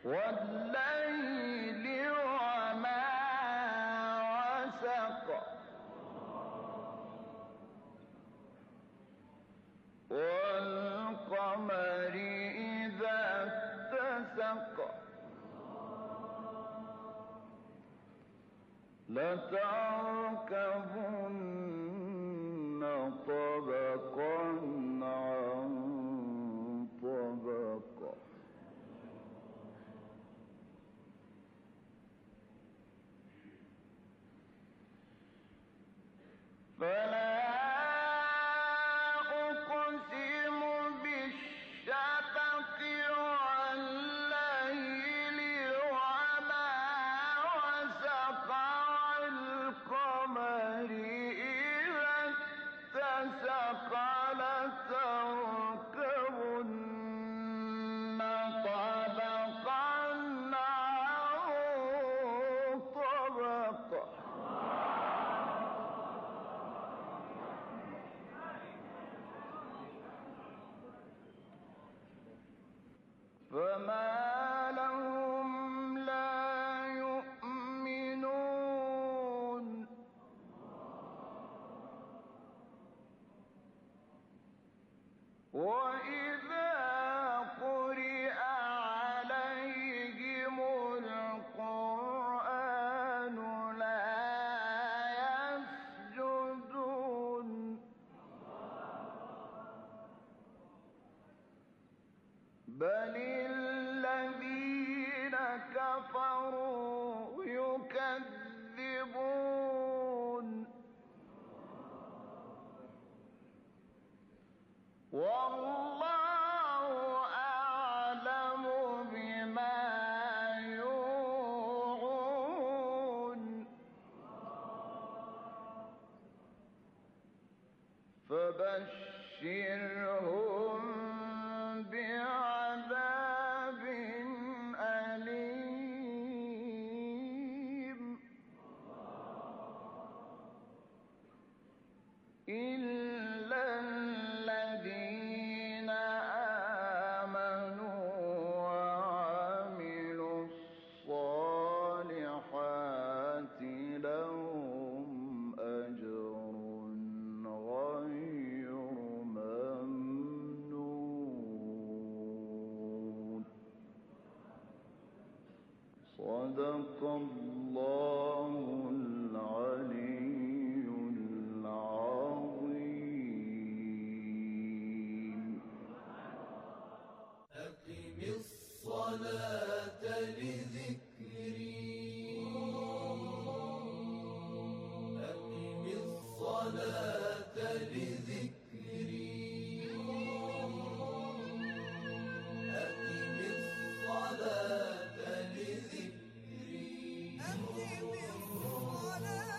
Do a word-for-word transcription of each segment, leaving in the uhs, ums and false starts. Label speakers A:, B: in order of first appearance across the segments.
A: والليل وما وسق والقمر إذا اتسق لتركبن طبقا عن طبق فلا أقسم بالشفق والليل وما وسق والقمر إذا اتسق لتركبن طبقا عن طبق فما لهم لا يؤمنون وإذا قرئ عليهم القرآن لا يسجدون بل الذين كفروا يكذبون والله أعلم بما يوعون فبشرهم بعذاب أليم إلا الذين آمنوا وعملوا الصالحات لهم أجر غير ممنون صدق الله العلي العظيم.
B: أقم الصلاة لذكري أقم الصلاة لذكري أقم الصلاة لذكري أقم الصلاة.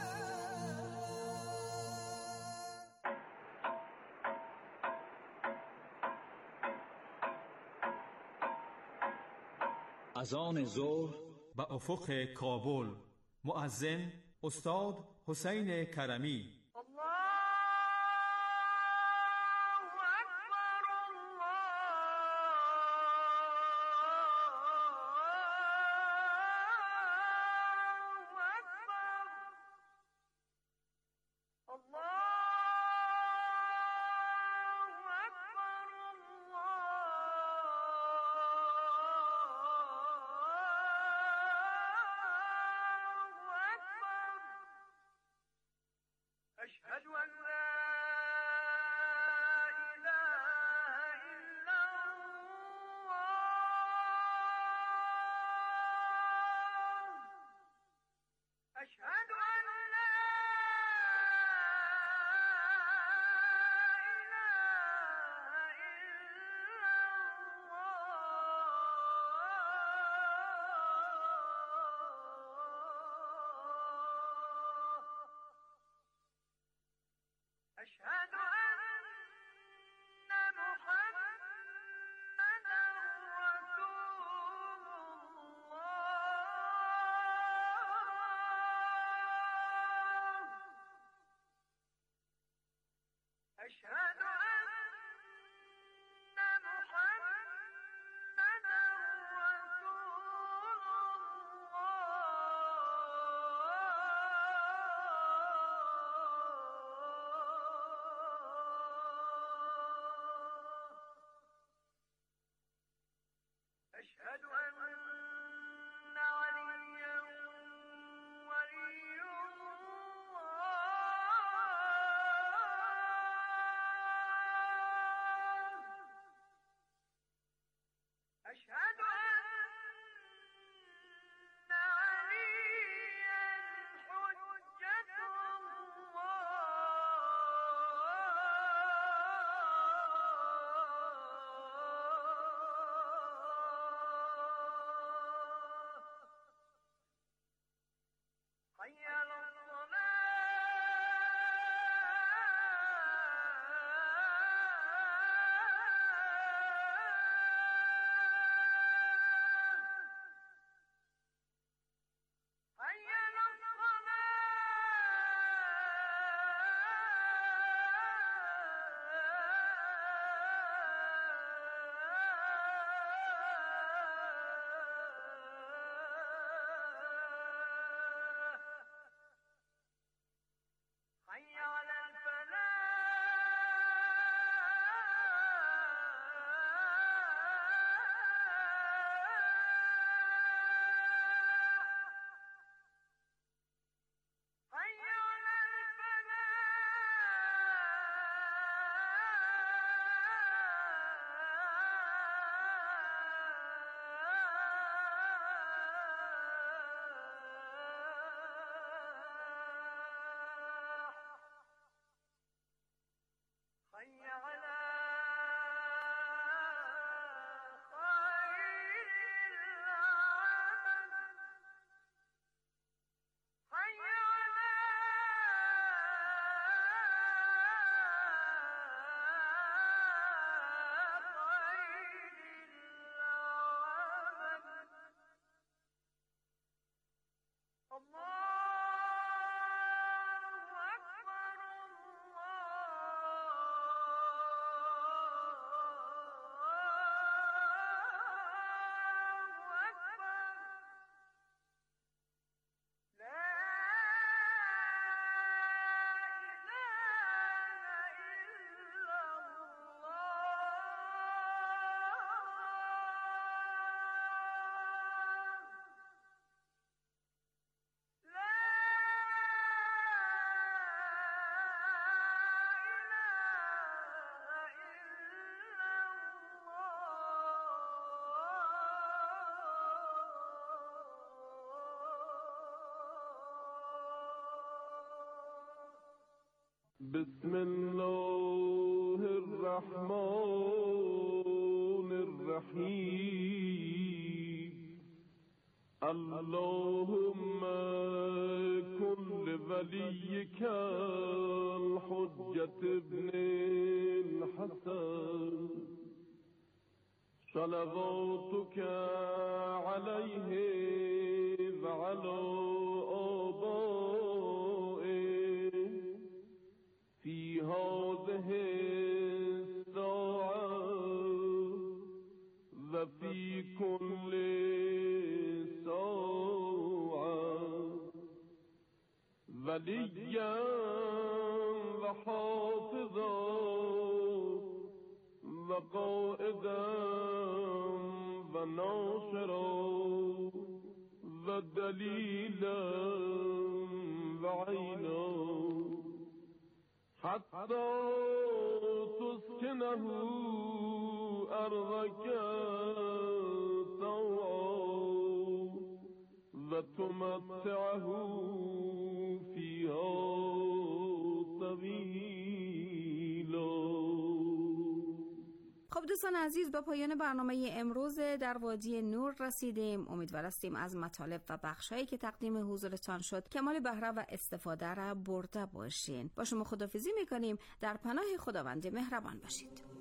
C: اذان ظهر
D: به افق کابل. مؤذن استاد حسین کرمی.
C: بسم الله الرحمن الرحیم اللهم كن لوليك الحجة ابن الحسن صلواتك عليه وعلى آبائه في هذه الساعة وفي كل ساعة وليا وحافظا وقائدا وناصرا ودليلا وعينا حتى تسكنه أرضك طوعا وتمتعه فيها طويلا.
E: خب دوستان عزیز، به پایان برنامه امروز در وادی نور رسیدیم. امیدوار هستیم از مطالب و بخشایی که تقدیم حضورتان شد کمال بهره و استفاده را برده باشین. با شما خداحافظی میکنیم. در پناه خداوند مهربان باشید.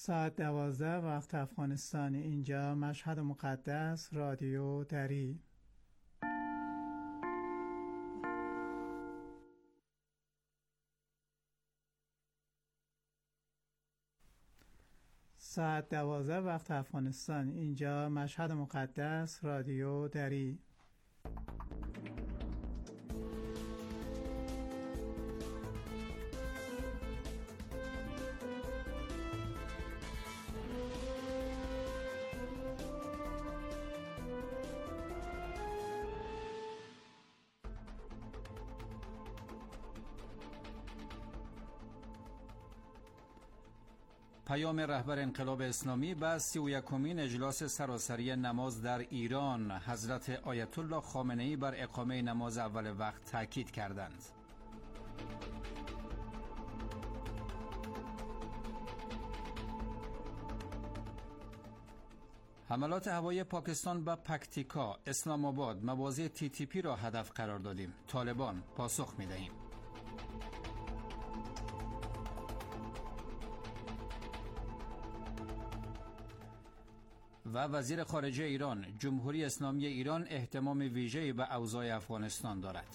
F: ساعت دوازده وقت افغانستان. اینجا مشهد مقدس، رادیو دری. ساعت دوازده وقت افغانستان. اینجا مشهد مقدس، رادیو دری.
G: پیام رهبر انقلاب اسلامی به سی و یکمین اجلاس سراسری نماز در ایران. حضرت آیت الله خامنه ای بر اقامه نماز اول وقت تاکید کردند. حملات هوایی پاکستان به پکتیکا، اسلام آباد، مواضع تی تی پی را هدف قرار دادیم. طالبان پاسخ می دهیم. و وزیر خارجه ایران: جمهوری اسلامی ایران اهتمام ویژه‌ای به اوضاع افغانستان دارد.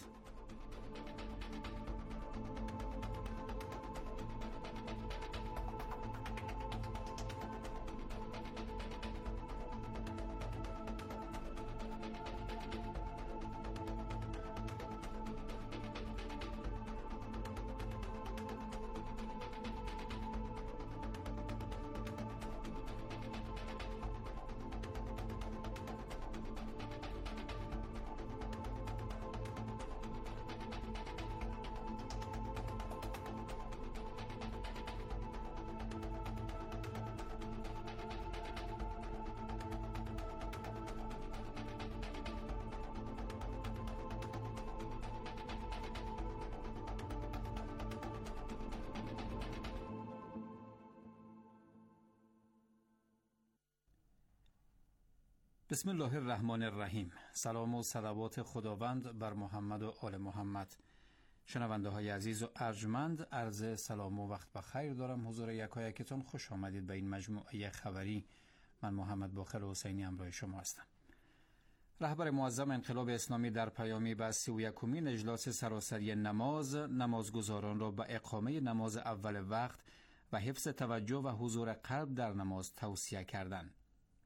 G: بسم الله الرحمن الرحیم. سلام و صلوات خداوند بر محمد و آل محمد. شنونده های عزیز و ارجمند، عرض سلام و وقت بخیر دارم. حضور یکایکتون خوش آمدید به این مجموعه خبری. من محمد باقر حسینی همراه شما هستم. رهبر معظم انقلاب اسلامی در پیامی به سی و یکمین اجلاس سراسری نماز، نمازگزاران را به اقامه نماز اول وقت و حفظ توجه و حضور قلب در نماز توصیه کردند.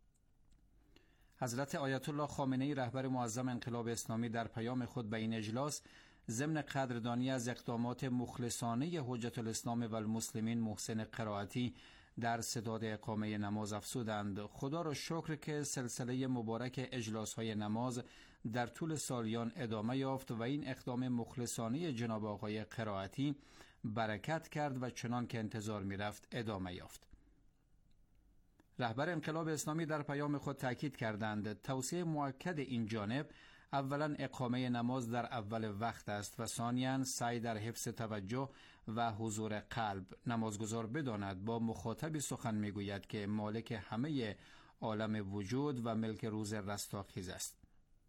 G: حضرت آیت الله خامنه ای رهبر معظم انقلاب اسلامی در پیام خود به این اجلاس ضمن قدردانی از اقدامات مخلصانه حجت الاسلام و المسلمین محسن قرائتی در سداد اقامه نماز افزودند: خدا را شکر که سلسله مبارک اجلاس‌های نماز در طول سالیان ادامه یافت و این اقدام مخلصانه جناب آقای قرائتی برکت کرد و چنان که انتظار می‌رفت ادامه یافت. رهبر انقلاب اسلامی در پیام خود تاکید کردند توصیه مؤکد این جانب اولا اقامه نماز در اول وقت است و ثانیاً سعی در حفظ توجه و حضور قلب. نمازگزار بداند با مخاطبی سخن میگوید که مالک همه عالم وجود و ملک روز رستاخیز است.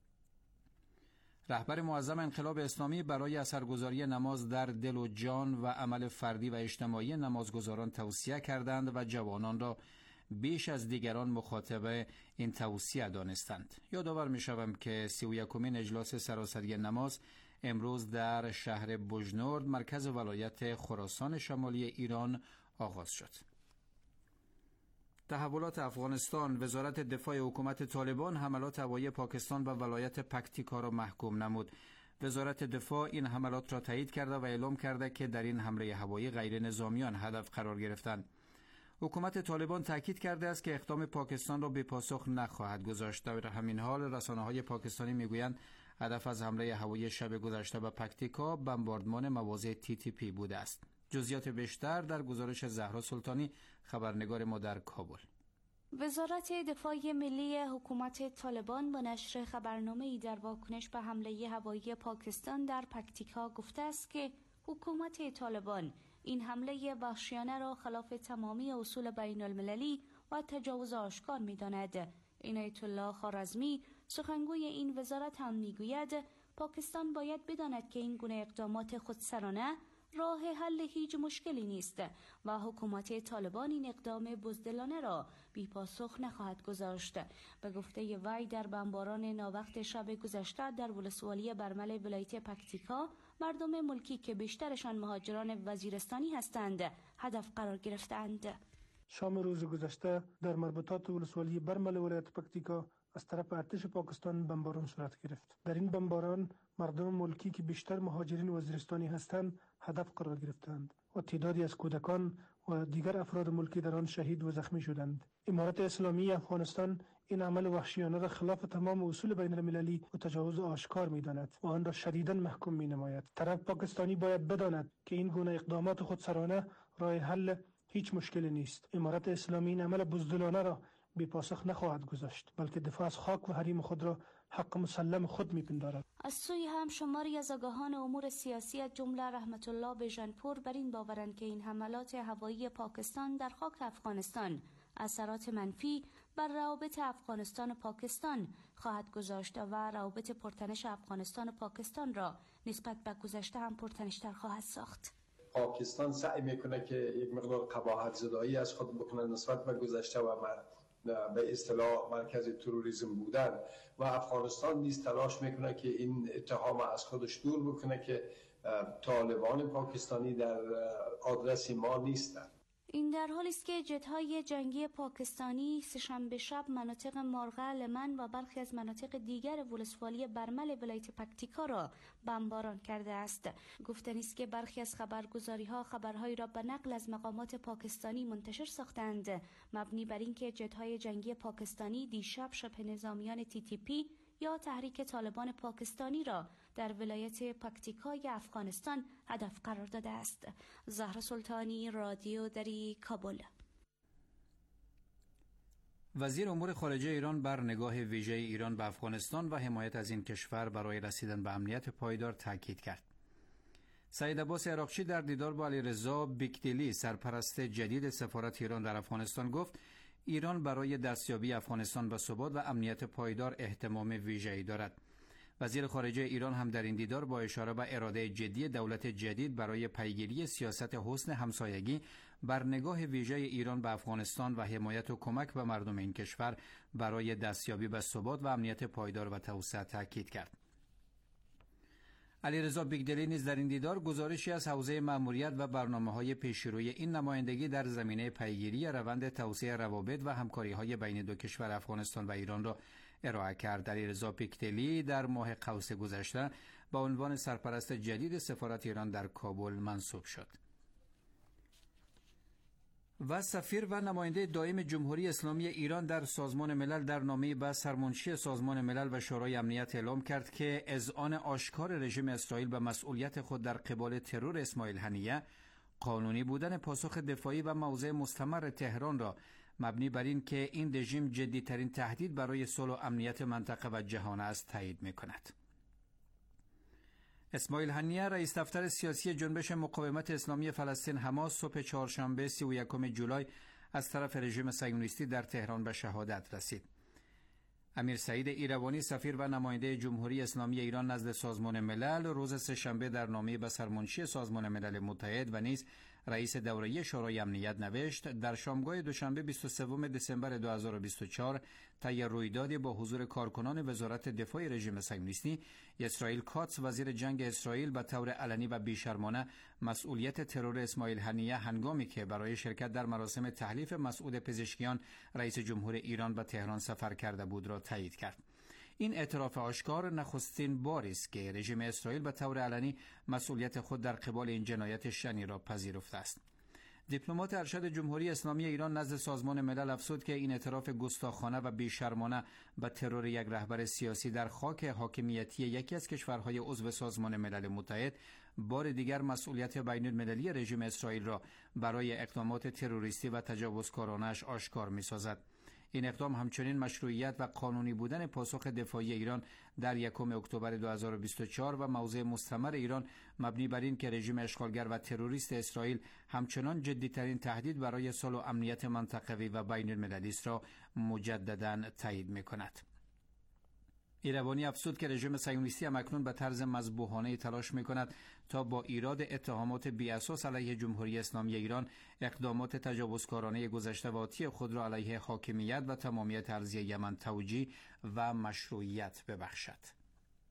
G: رهبر معظم انقلاب اسلامی برای اثرگذاری نماز در دل و جان و عمل فردی و اجتماعی نمازگزاران توصیه کردند و جوانان را بیش از دیگران مخاطب این توصیه دانستند. یادآور می شوم که سی و یکمین اجلاس سراسری نماز امروز در شهر بوجنورد مرکز ولایت خراسان شمالی ایران آغاز شد. تحولات افغانستان. وزارت دفاع حکومت طالبان حملات هوایی پاکستان به ولایت پکتیکا را محکوم نمود. وزارت دفاع این حملات را تایید کرده و اعلام کرده که در این حمله هوایی غیر نظامیان هدف قرار گرفتند. حکومت طالبان تاکید کرده است که اقدام پاکستان را به پاسخ نخواهد گذاشت. در همین حال رسانه‌های پاکستانی میگویند هدف از حمله هوایی شب گذشته به پکتیکا بمباردمان مواضع تی تی پی بوده است. جزئیات بیشتر در گزارش زهرا سلطانی، خبرنگار ما در کابل.
H: وزارت دفاع ملی حکومت طالبان با نشر خبرنامه‌ای در واکنش به حمله هوایی پاکستان در پکتیکا گفته است که حکومت طالبان این حمله وحشیانه را خلاف تمامی اصول بین المللی و تجاوز آشکار می داند. عنایت الله خوارزمی سخنگوی این وزارت هم می گوید پاکستان باید بداند که این گونه اقدامات خودسرانه راه حل هیچ مشکلی نیست و حکومت طالبان این اقدام بزدلانه را بی پاسخ نخواهد گذاشت. به گفته وی در بمباران ناوقت شب گذشته در ولسوالی برمل ولایت پکتیکا، مردم ملکی که بیشترشان مهاجران وزیرستانی هستند هدف قرار گرفتند.
I: شام روز گذشته در مربوطات ولسوالی برمل ولایت پکتیکا از طرف ارتش پاکستان بمباران صورت گرفت. در این بمباران مردم ملکی که بیشتر مهاجرین وزیرستانی هستند هدف قرار گرفتند و تعدادی از کودکان و دیگر افراد ملکی در آن شهید و زخمی شدند. امارت اسلامی افغانستان این عمل وحشیانه را خلاف تمام اصول بین المللی و تجاوز آشکار می‌داند و آن را شدیداً محکوم می‌نماید. طرف پاکستانی باید بداند که این گونه اقدامات خودسرانه راه حل هیچ مشکلی نیست. امارت اسلامی این عمل بزدلانه را بی پاسخ نخواهد گذاشت، بلکه دفاع از خاک و حریم خود را حق مسلم خود میپندارد.
H: از سوی هم شماری از آگاهان امور سیاسی از جمله رحمت الله بیژنپور بر این باورند که این حملات هوایی پاکستان در خاک افغانستان اثرات منفی بر روابط افغانستان و پاکستان خواهد گذاشت و روابط پرتنش افغانستان و پاکستان را نسبت به گذشته هم پرتنش‌تر خواهد ساخت.
J: پاکستان سعی میکنه که یک مقدار قباحت زدایی از خود بکنه نسبت به گذشته و به اصطلاح مرکز تروریسم بودن و افغانستان نیز تلاش میکنه که این اتهام از خودش دور بکنه که طالبان پاکستانی در آدرس ما نیستند.
H: این در حالی است که جت‌های جنگی پاکستانی سه‌شنبه شب مناطق مارغه، لمن و برخی از مناطق دیگر ولسوالی برمل ولایت پکتیکا را بمباران کرده است. گفتنی است که برخی از خبرگزاری‌ها خبرهایی را به نقل از مقامات پاکستانی منتشر ساختند مبنی بر اینکه جت‌های جنگی پاکستانی دیشب شبه نظامیان تی تی پی یا تحریک طالبان پاکستانی را در ولایت پکتیکای افغانستان هدف قرار داده است. زهرا سلطانی، رادیو دری، کابل.
G: وزیر امور خارجه ایران بر نگاه ویژه ایران به افغانستان و حمایت از این کشور برای رسیدن به امنیت پایدار تاکید کرد. سعید عباس عراقچی در دیدار با علیرضا بیکدلی سرپرست جدید سفارت ایران در افغانستان گفت ایران برای دستیابی افغانستان به ثبات و امنیت پایدار اهتمام ویژه‌ای دارد. وزیر خارجه ایران هم در این دیدار با اشاره به اراده جدی دولت جدید برای پیگیری سیاست حسن همسایگی بر نگاه ویژه ایران به افغانستان و حمایت و کمک به مردم این کشور برای دستیابی به ثبات و امنیت پایدار و توسعه تاکید کرد. علیرضا بیکدلی نیز در این دیدار گزارشی از حوزه مأموریت و برنامه‌های پیشروی این نمایندگی در زمینه پیگیری روند توسعه روابط و همکاری‌های بین دو کشور افغانستان و ایران را ارائه کرد. علیرضا بیکدلی در ماه قوس گذشته با عنوان سرپرست جدید سفارت ایران در کابل منصوب شد. و سفیر و نماینده دائم جمهوری اسلامی ایران در سازمان ملل در نامه‌ای به سرمنشی سازمان ملل و شورای امنیت اعلام کرد که اذعان آشکار رژیم اسرائیل به مسئولیت خود در قبال ترور اسماعیل هنیه، قانونی بودن پاسخ دفاعی و موضع مستمر تهران را مبنی بر این که این رژیم جدی‌ترین تهدید برای صلح و امنیت منطقه و جهان است تایید می‌کند. اسماعیل هنیه رئیس دفتر سیاسی جنبش مقاومت اسلامی فلسطین حماس صبح چهارشنبه سی و یکم جولای از طرف رژیم صهیونیستی در تهران به شهادت رسید. امیر سعید ایروانی سفیر و نماینده جمهوری اسلامی ایران نزد سازمان ملل روز سه‌شنبه در نامه‌ای به سرمنشی سازمان ملل متحد و نیز رئیس دوره‌ای شورای امنیت نوشت در شامگاه دوشنبه بیست و سوم دسامبر دو هزار و بیست و چهار طی رویدادی با حضور کارکنان وزارت دفاع رژیم صهیونیستی، اسرائیل کاتس وزیر جنگ اسرائیل به طور علنی و بیشرمانه مسئولیت ترور اسماعیل هنیه هنگامی که برای شرکت در مراسم تحلیف مسعود پزشکیان رئیس جمهور ایران به تهران سفر کرده بود را تایید کرد. این اعتراف آشکار نخستین باری است که رژیم اسرائیل به طور علنی مسئولیت خود در قبال این جنایت شنی را پذیرفته است. دیپلمات ارشد جمهوری اسلامی ایران نزد سازمان ملل افزود که این اعتراف گستاخانه و بیشرمانه به ترور یک رهبر سیاسی در خاک حاکمیتی یکی از کشورهای عضو سازمان ملل متحد بار دیگر مسئولیت بین المللی رژیم اسرائیل را برای اقدامات تروریستی و تجاوزکارانه‌اش آشکار می‌سازد. این اقدام همچنین مشروعیت و قانونی بودن پاسخ دفاعی ایران در یکم اکتبر دو هزار و بیست و چهار و موضع مستمر ایران مبنی بر این که رژیم اشغالگر و تروریست اسرائیل همچنان جدی‌ترین تهدید برای صلح و امنیت منطقوی و بین المللی است را مجدداً تایید می‌کند. ایروانی افزود که رژیم صهیونیستی همکنون به طرز مذبوحانه تلاش می‌کند تا با ایراد اتهامات بی‌اساس علیه جمهوری اسلامی ایران اقدامات تجاوزکارانه گذشته و آتی خود را علیه حاکمیت و تمامیت ارضی یمن توجیه و مشروعیت ببخشد.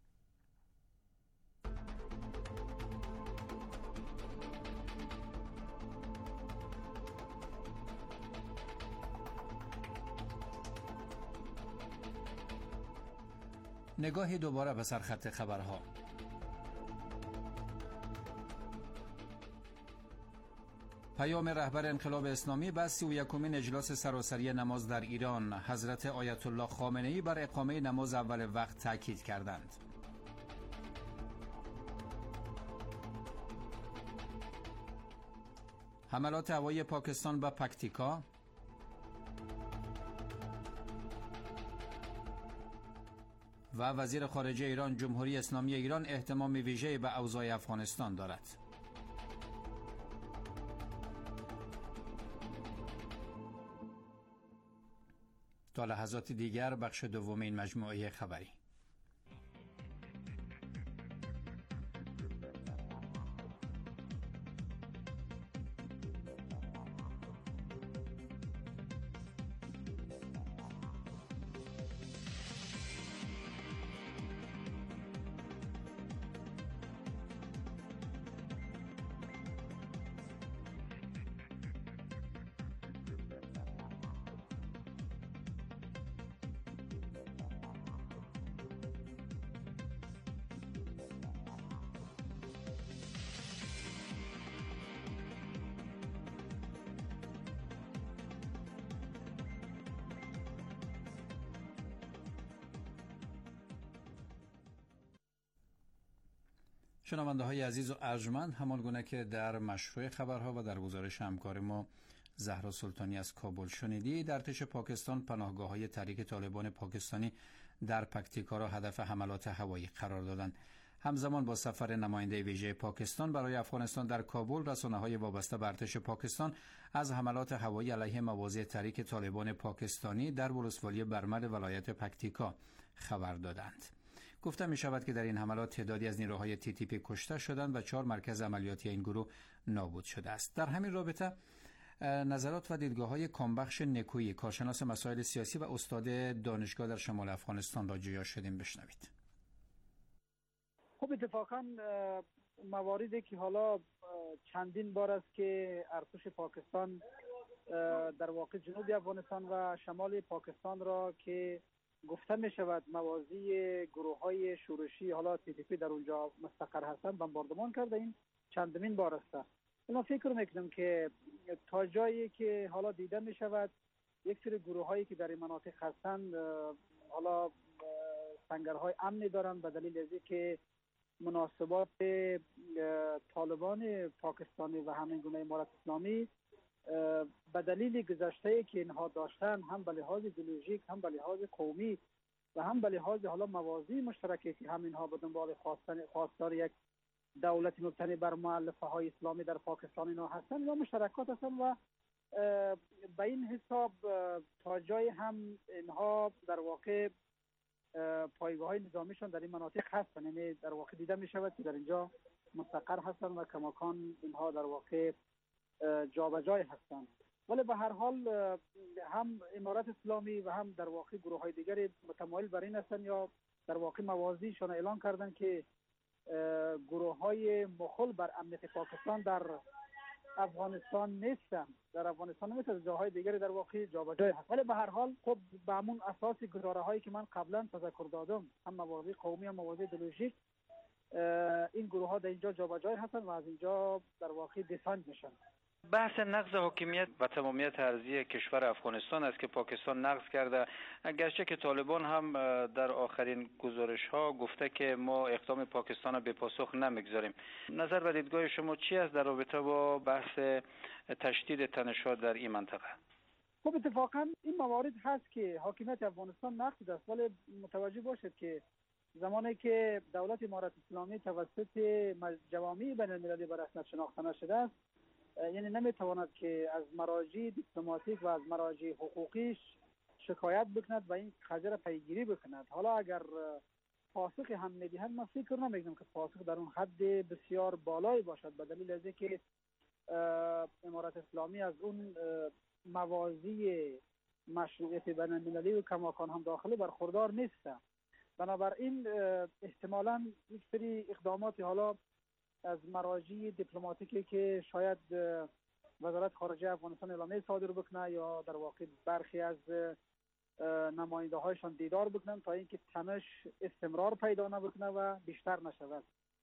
G: نگاهی دوباره به سرخط خبرها. پیام رهبر انقلاب اسلامی به سی و یکمین اجلاس سراسری نماز در ایران. حضرت آیت الله خامنه‌ای بر اقامه نماز اول وقت تاکید کردند. حملات هوایی پاکستان به پکتیکا. و وزیر خارجه ایران جمهوری اسلامی ایران اهتمام ویژه‌ای به اوضاع افغانستان دارد. تا لحظات دیگر بخش دوم این مجموعه خبری. شنونده های عزیز و ارجمند، همان گونه که در مشروع خبرها و در گزارش همکار ما زهرا سلطانی از کابل شنیدی، در ارتش پاکستان پناهگاه های تحریک طالبان پاکستانی در پکتیکا را هدف حملات هوایی قرار دادند. همزمان با سفر نماینده ویژه پاکستان برای افغانستان در کابل، رسانه‌های وابسته به ارتش پاکستان از حملات هوایی علیه مواضع تحریک طالبان پاکستانی در ولسوالی برمل ولایت پکتیکا خبر دادند. گفته می شود که در این حملات تعدادی از نیروهای تی تی پی کشته شدند و چهار مرکز عملیاتی این گروه نابود شده است. در همین رابطه نظرات و دیدگاه‌های کامبخش نکویی، کارشناس مسائل سیاسی و استاد دانشگاه در شمال افغانستان را جویا شدیم. بشنوید.
K: خب اتفاقا مواردی که حالا چندین بار است که ارتش پاکستان در واقع جنوب افغانستان و شمال پاکستان را که گفته می شود موازی گروه های شورشی حالا تی تی پی در اونجا مستقر هستند بمباردمان کرده، این چندمین بار است. من فکر میکنم که تا جایی که حالا دیده می شود یک سری گروه هایی که در این مناطق هستند حالا سنگرهای امنی دارند به دلیل از اینکه مناسبات طالبان پاکستانی و همین گونه امارت اسلامی به دلیل گذشته که اینها داشتن، هم به لحاظ ایدئولوژیک، هم به لحاظ قومی و هم به لحاظ حالا موازی مشترکی که همینها به دنبال خواستار یک دولت مبتنی بر مؤلفه های اسلامی در پاکستان اینا هستن یا مشترکات هستن و به این حساب تا جای هم اینها در واقع پایگاه های نظامیشان در این مناطق هستن، یعنی در واقع دیده می شود که در اینجا مستقر هستن و کماکان اینها در واقع جابجای هستند. ولی به هر حال هم امارت اسلامی و هم در واقع گروه های دیگری متمایل بر این هستند یا در واقع موازیشان اعلان کردن که گروه های مخل بر امنیت پاکستان در افغانستان نیستن، در افغانستان نیست، جاهای دیگری در واقع جابجای هست. ولی به هر حال خب به همون اساس گزاره هایی که من قبلا تذکر دادم، هم موازی قومی هم موازی ایدئولوژیک، این گروه ها در اینجا جابجای هستن و از اینجا در واقع دیساند میشن.
L: بحث نقض حاکمیت و تمامیت ارضی کشور افغانستان است که پاکستان نقض کرده، اگرچه که طالبان هم در آخرین گزارش ها گفته که ما اقدام پاکستان را به پاسخ نمیگذاریم. نظر و دیدگاه شما چی است در رابطه با بحث تشدید تنش‌ها در این منطقه؟
K: خب اتفاقا این موارد هست که حاکمیت افغانستان نقض است، ولی متوجه باشید که زمانی که دولت امارت اسلامی توسط جوامع بین المللی به رسمیت شناخته نشده است، یعنی نمیتواند که از مراجع دیپلماتیک و از مراجع حقوقیش شکایت بکند و این قضیه را پیگیری بکند. حالا اگر پاسخ هم میدهند، من فکر نمیکنم که پاسخ در اون حد بسیار بالایی باشد، به دلیل از اینکه امارت اسلامی از اون موازی مشروعیت بین المللی و کماکان هم داخلی برخوردار نیست. بنابراین احتمالاً یک سری اقداماتی حالا از مراجع دیپلماتیکی که شاید وزارت خارجه افغانستان اعلامیه صادر بکنه یا در واقع برخی از نماینده هایشان دیدار بکنن تا اینکه تنش استمرار پیدا نکنه و بیشتر نشود.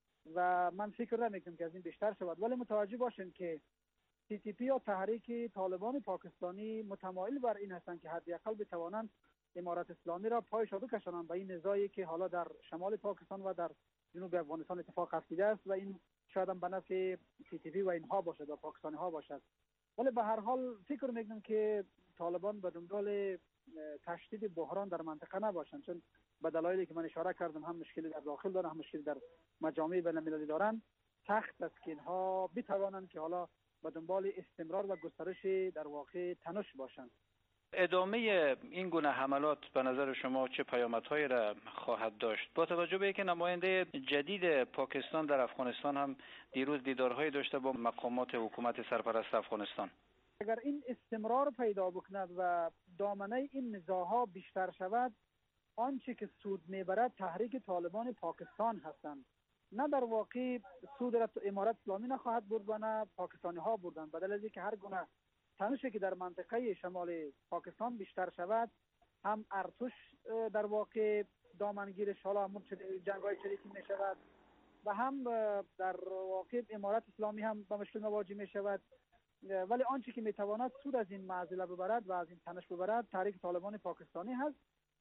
K: و من فکر نمیکنم که از این بیشتر شود، ولی متوجه باشین که تی تی پی یا تحریک طالبان پاکستانی متمایل بر این هستند که حداقل بتوانند امارت اسلامی را پایش بکشانند به این نزاعی که حالا در شمال پاکستان و در جنوب افغانستان اتفاق افتاده است و این شاید هم به نفع تی تی پی و اینها باشد و پاکستانی ها باشد. ولی به هر حال فکر میکنم که طالبان به دنبال تشدید بحران در منطقه نباشند، چون به دلایلی که من اشاره کردم هم مشکلی در داخل دارن هم مشکلی در مجامع بین المللی دارن، سخت است که اینها بتوانند که حالا به دنبال استمرار و گسترش در واقع تنش باشند.
L: ادامه این گونه حملات به نظر شما چه پیامدهایی را خواهد داشت؟ با توجه به اینکه نماینده جدید پاکستان در افغانستان هم دیروز دیدارهایی داشته با مقامات حکومت سرپرست افغانستان،
K: اگر این استمرار پیدا بکند و دامنه این نزاعها بیشتر شود، آنچه که سود میبرد تحریک طالبان پاکستان هستند، نه در واقع سود را امارت اسلامی نخواهد برد و نه پاکستانی ها بردند. بدل از اینکه هر گونه تنشی که در منطقه شمال پاکستان بیشتر شود، هم ارتش در واقع دامنگیرش حالا همون جنگ‌های چریکی می شود و هم در واقع امارت اسلامی هم با مشکل مواجه می شود. ولی آنچه که می تواند سود از این معضله ببرد و از این تنش ببرد تحریک طالبان پاکستانی هست.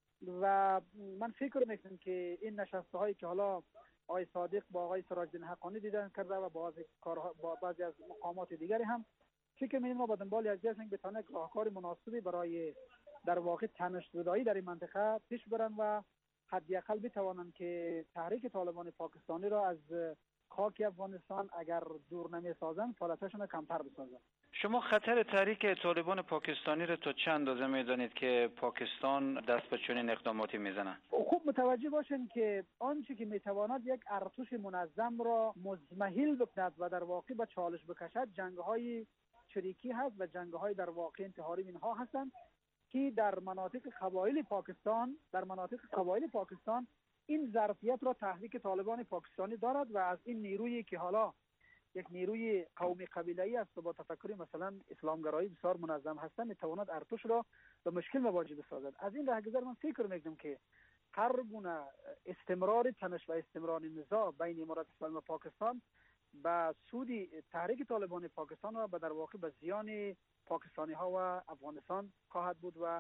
K: و من فکر میکنم که این نشسته هایی که حالا آقای صادق با آقای سراج الدین حقانی دیدن کرده و با بعضی از مقامات دیگری هم فکر می‌کنم ما با دنبال از جنگ بتونه راهکار مناسبی برای در واقع تنش زدایی در این منطقه پیش برن و حداقل بتوانند که تحریک طالبان پاکستانی را از خاک افغانستان اگر دور نمی‌سازند فعالیتشون کمتر بسازند.
L: شما خطر تحریک طالبان پاکستانی را تا چه اندازه می‌دانید که پاکستان دست به چنین اقداماتی می‌زنه؟
K: خوب متوجه باشین که آنچه که می‌تواند یک ارتش منظم را مضمحل بکند و در واقع به چالش بکشد جنگ‌های چریکی هست و جنگ‌های در واقع انتحاری اینها هستند که در مناطق قبایل پاکستان در مناطق قبایل پاکستان این ظرفیت را تحریک طالبان پاکستانی دارد و از این نیرویی که حالا یک نیروی قومی قبیله‌ای است و با تفکری مثلا اسلامگرایی بسیار منظم هستند، میتواند ارتش را به مشکل مواجه بسازد. از این رهگذر من فکر میکنم که هر گونه استمرار تنش و استمرار نزاع بین امارات اسلامی و پاکستان به سود تحریک طالبان پاکستان و به در واقع به زیان پاکستانی ها و افغانستان خواهد بود و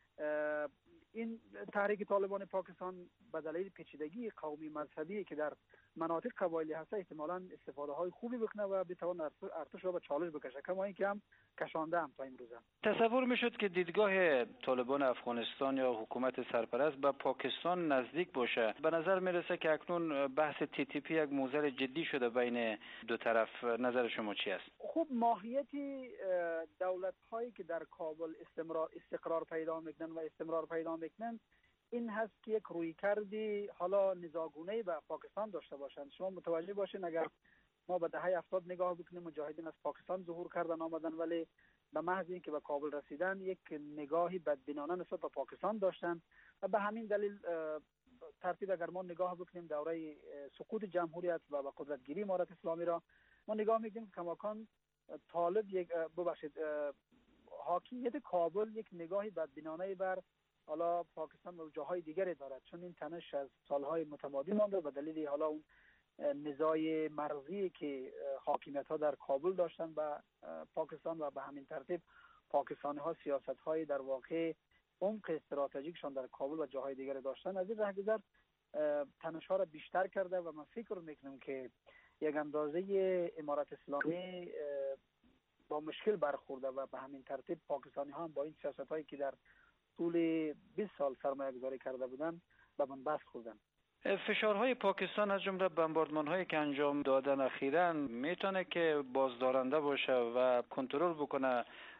K: این تحریک طالبان پاکستان به دلیل پیچیدگی قومی مذهبی که در مناطق قبایلی هست احتمالاً استفاده های خوبی بکنه و بتوان ارتش را به چالش بکشه، کما اینکه هم کشانده هم تا امروز.
L: تصور میشد که دیدگاه طالبان افغانستان یا حکومت سرپرست به پاکستان نزدیک باشه. به نظر میرسه که اکنون بحث تی تی پی یک موضوع جدی شده بین دو طرف. نظر شما چی است؟
K: خب ماهیت دولت هایی که در کابل استمرار استقرار پیدا میکنن و استمرار پیدا میکنن این هست که یک رویکردی حالا نزاعگونه به پاکستان داشته باشند. شما متوجه باشین اگر ما به دهه هفتاد نگاه بکنیم مجاهدین از پاکستان ظهور کردن آمدن، ولی به محض اینکه به کابل رسیدن یک نگاهی بدبینانه نسبت به پاکستان داشتن و به همین دلیل ترتیب اگر ما نگاه بکنیم دوره سقوط جمهوریت و به قدرت گیری امارت اسلامی را ما نگاه میکنیم کماکان طالب یک ببخشید حاکمیت کابل یک نگاهی بدبینانه بر حالا پاکستان و جاهای دیگری دارد، چون این تنش از سالهای متمادی مانده به دلیل حالا اون نزاع مرزی که حاکمیت ها در کابل داشتن با پاکستان و به همین ترتیب پاکستانی ها سیاست های در واقع عمق استراتژیکشان در کابل و جاهای دیگری داشتن. از این رهگذر تنش ها را بیشتر کرده و من فکر میکنم که یک اندازه امارت اسلامی با مشکل برخورده و به همین ترتیب پاکستانی ها هم با این سیاست هایی که در طول بیست سال سرمایه گذاری کرده بودن به بنبست خوردن.
L: فشارهای پاکستان از جمله بمباردمان‌هایی که انجام دادن اخیراً میتونه که بازدارنده باشه و کنترل بکنه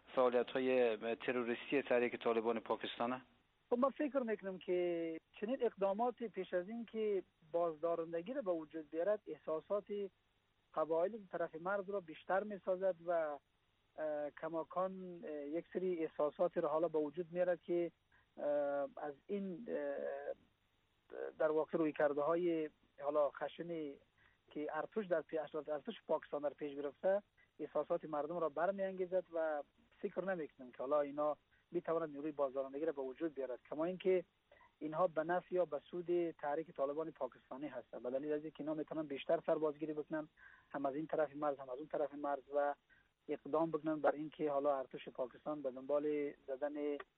L: فعالیت‌های تروریستی تحریک طالبان پاکستان؟
K: خب ما فکر میکنم که چنین اقدامات پیش از این که بازدارندگی را به وجود بیارد احساسات قبایل طرف مرز را بیشتر میسازد و کماکان یک سری احساسات را حالا به وجود میارد که از این در واقع روی کرده های حالا خشنی که ارتش در پیش ارتش پاکستان در پیش گرفته احساسات مردم را برمیانگیزد و فکر نمیکنم که حالا اینا میتواند نیروی بازدارندگی را به وجود بیارد، کما اینکه اینها به نفع یا به سود تحریک طالبان پاکستانی هستند، به دلیل از اینکه اینا میتونن بیشتر سربازگیری بکنن هم از این طرف مرز هم از اون طرف مرز و اقدام بکنن بر اینکه حالا ارتش پاکستان به دنبال زدن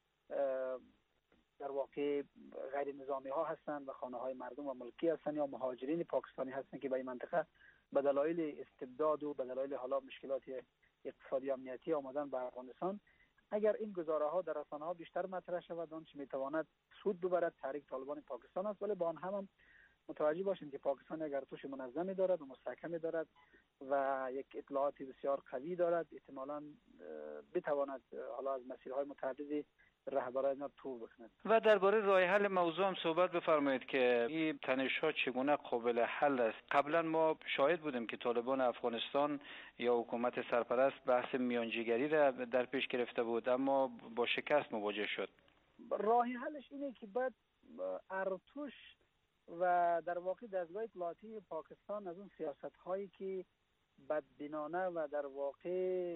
K: در واقع غیر نظامی ها هستند و خانه های مردم و ملکی هستند یا مهاجرین پاکستانی هستند که به این منطقه به دلایل استبداد و به دلایل حالا مشکلات اقتصادی و امنیتی آمدن به افغانستان. اگر این گزاره ها در رسانه ها بیشتر مطرح شود آنچه میتواند سود ببرد تحریک طالبان پاکستان است، ولی با آن هم, هم متوجه باشیم که پاکستان یک ارتش منظمی دارد و مستحکمی دارد و یک اطلاعات بسیار قوی دارد، احتمالاً بتواند حالا از مسیرهای متعددی رهبران را طور بکند.
L: و درباره راه حل موضوع هم صحبت بفرمایید که این تنش‌ها چگونه قابل حل است. قبلا ما شاهد بودیم که طالبان افغانستان یا حکومت سرپرست بحث میانجیگری را در پیش گرفته بود اما با شکست مواجه شد.
K: راه حلش اینه که بعد ارتش و در واقع دستگاه اطلاعاتی پاکستان از اون سیاست‌هایی که بدبینانه و در واقع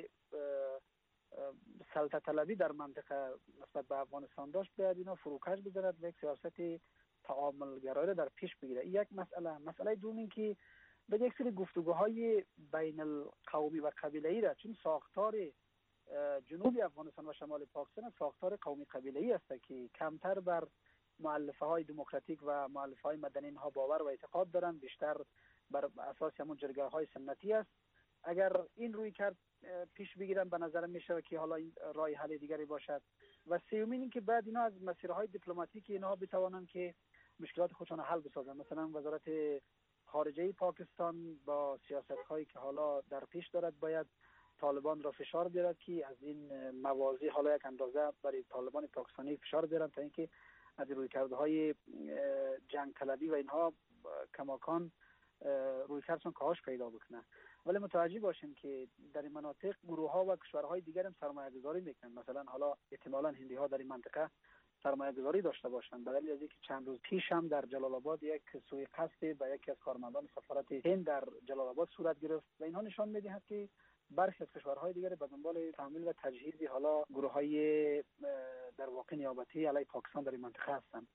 K: سلطه طلبی در منطقه نسبت به افغانستان داشت باید اینا فروکش بذارد و یک سیاست تعاملگرایی در پیش بگیره. این یک مسئله. مسئله دوم این که به یک سری گفتگوهای بین القومی و قبیله‌ای را، چون ساختار جنوب افغانستان و شمال پاکستان ساختار قومی قبیله‌ای است که کمتر بر مؤلفه های دموکراتیک و مؤلفه های مدنی ها باور و اعتقاد دارند، بیشتر بر اساس همون جرگه های سنتی است. اگر این روی کرد پیش بگیرن به نظر میشه که حالا این راه حل دیگری باشد. و سومین این که بعد اینا از مسیرهای دیپلماتیکی اینها بتوانند که مشکلات خودشان حل بسازن. مثلا وزارت خارجه پاکستان با سیاست‌هایی که حالا در پیش دارد باید طالبان را فشار بیارد که از این موازی حالا یک اندازه برای طالبان پاکستانی فشار بیارن تا اینکه از رویکردهای جنگ طلبی و اینها کماکان رویکردشون کاهش پیدا بکنه. ولی متوجه باشیم که در این مناطق گروه‌ها و کشورهای دیگر هم سرمایه‌گذاری میکنن. مثلا حالا احتمالاً هندی‌ها در این منطقه سرمایه‌گذاری داشته باشند، به دلیل از اینکه چند روز پیش هم در جلال آباد یک سوءقصد به یکی از کارمندان سفارت هند در جلال آباد صورت گرفت و اینها نشان می‌دهد که برخی از کشورهای دیگر به دنبال تامین و تجهیز حالا گروه‌های در واقع نیابتی علیه پاکستان در این منطقه هستند.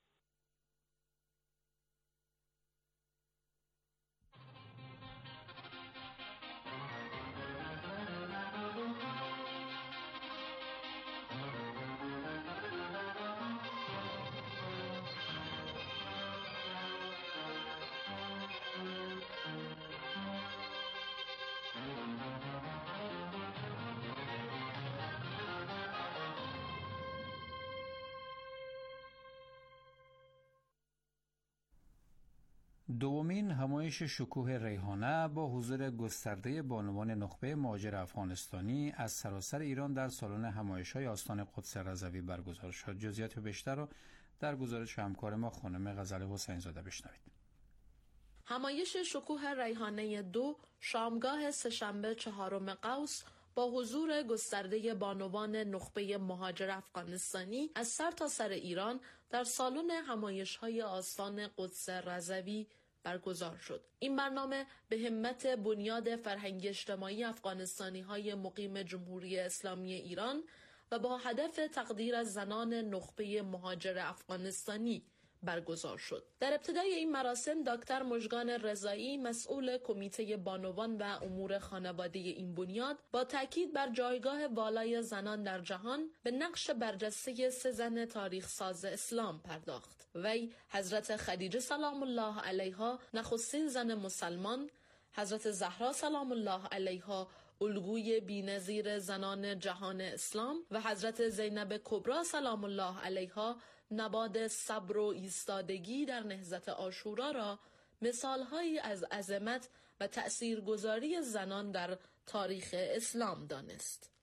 G: دومین همایش شکوه ریحانه با حضور گسترده بانوان نخبه مهاجر افغانستانی از سراسر ایران در سالن همایش‌های آستان قدس رضوی برگزار شد. جزئیات بیشتر را در گزارش همکار ما خانم غزل حسین زاده بشنوید.
M: همایش شکوه ریحانه دو شامگاه سه‌شنبه چهارم قوس با حضور گسترده بانوان نخبه مهاجر افغانستانی از سر تا سر ایران در سالن همایش‌های آستان قدس رضوی برگزار شد. این برنامه به همت بنیاد فرهنگی اجتماعی افغانستانی‌های مقیم جمهوری اسلامی ایران و با هدف تقدیر از زنان نخبه مهاجر افغانستانی برگزار شد. در ابتدای این مراسم دکتر مژگان رضایی مسئول کمیته بانوان و امور خانواده این بنیاد با تاکید بر جایگاه والای زنان در جهان به نقش برجسته سه زن تاریخ ساز اسلام پرداخت. وی حضرت خدیجه سلام الله علیها نخستین زن مسلمان، حضرت زهرا سلام الله علیها الگوی بی‌نظیر زنان جهان اسلام و حضرت زینب کبری سلام الله علیها نباد صبر و ایستادگی در نهضت عاشورا را مثالهایی از عظمت و تأثیرگذاری زنان در تاریخ اسلام دانست.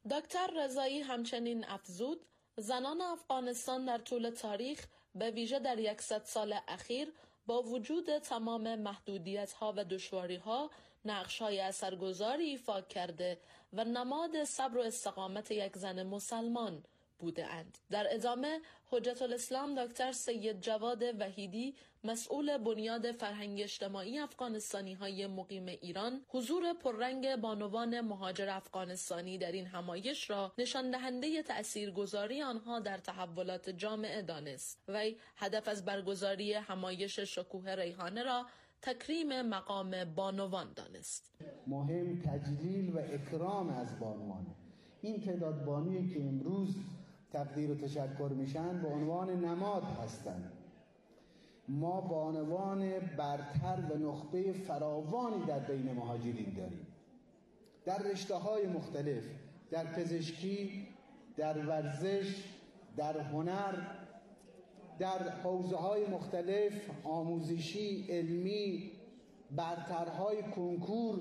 M: دکتر رضایی همچنین افزود زنان افغانستان در طول تاریخ به ویژه در صد سال اخیر با وجود تمام محدودیت‌ها و دشواری‌ها نقش‌های اثرگذاری ایفا کرده و نماد صبر و استقامت یک زن مسلمان بوده اند. در ادامه حجت الاسلام دکتر سید جواد وحیدی مسئول بنیاد فرهنگ اجتماعی افغانستانی های مقیم ایران حضور پررنگ بانوان مهاجر افغانستانی در این همایش را نشان دهنده تأثیرگذاری آنها در تحولات جامعه دانست. وی هدف از برگزاری همایش شکوه ریحانه را تکریم مقام بانوان دانست.
N: مهم تجلیل و اکرام از بانوان. این تعداد بانویی که امروز تقدیر و تشکر میشن به عنوان نماد هستند. ما بانوان برتر و نخبه فراوانی در بین مهاجرین داریم، در رشته‌های مختلف، در پزشکی، در ورزش، در هنر، در حوزه‌های مختلف آموزشی، علمی، برترهای کنکور.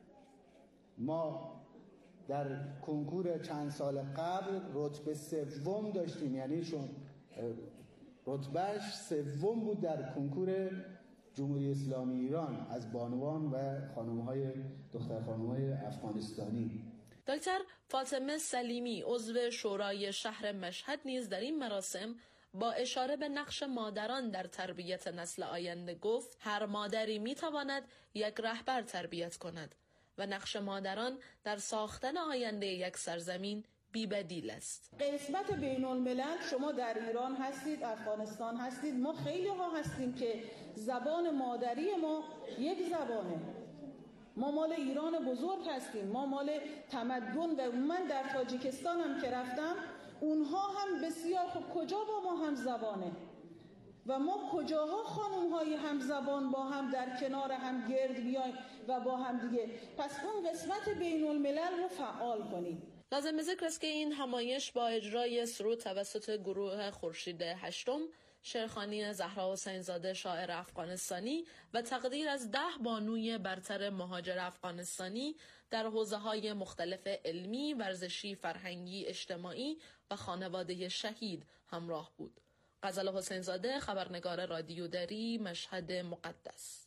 N: ما در کنکور چند سال قبل رتبه سوم داشتیم، یعنی شون رتبهش سوم بود در کنکور جمهوری اسلامی ایران از بانوان و خانم‌های دختر خانم‌های افغانستانی.
M: دکتر فاطمه سلیمی عضو شورای شهر مشهد نیز در این مراسم با اشاره به نقش مادران در تربیت نسل آینده گفت هر مادری می‌تواند یک رهبر تربیت کند و نقش مادران در ساختن آینده یک سرزمین بی‌بدیل است.
O: قسمت بین الملل شما در ایران هستید، افغانستان هستید، ما خیلی ها هستیم که زبان مادری ما یک زبانه. ما مال ایران بزرگ هستیم، ما مال تمدن و من در تاجیکستان هم که رفتم اونها هم بسیار خوب کجا با ما هم زبانه و ما کجاها خانم های هم زبان با هم در کنار هم گرد بیایم و با هم دیگه. پس اون قسمت بین الملل رو فعال کنیم.
M: لازم ذکر است که این همایش با اجرای سرود توسط گروه خورشید هشتم، شعرخوانی زهرا حسین زاده شاعر افغانستانی و تقدیر از ده بانوی برتر مهاجر افغانستانی در حوزه‌های مختلف علمی، ورزشی، فرهنگی، اجتماعی و خانواده شهید همراه بود. غزل حسین زاده، خبرنگار رادیو دری، مشهد مقدس.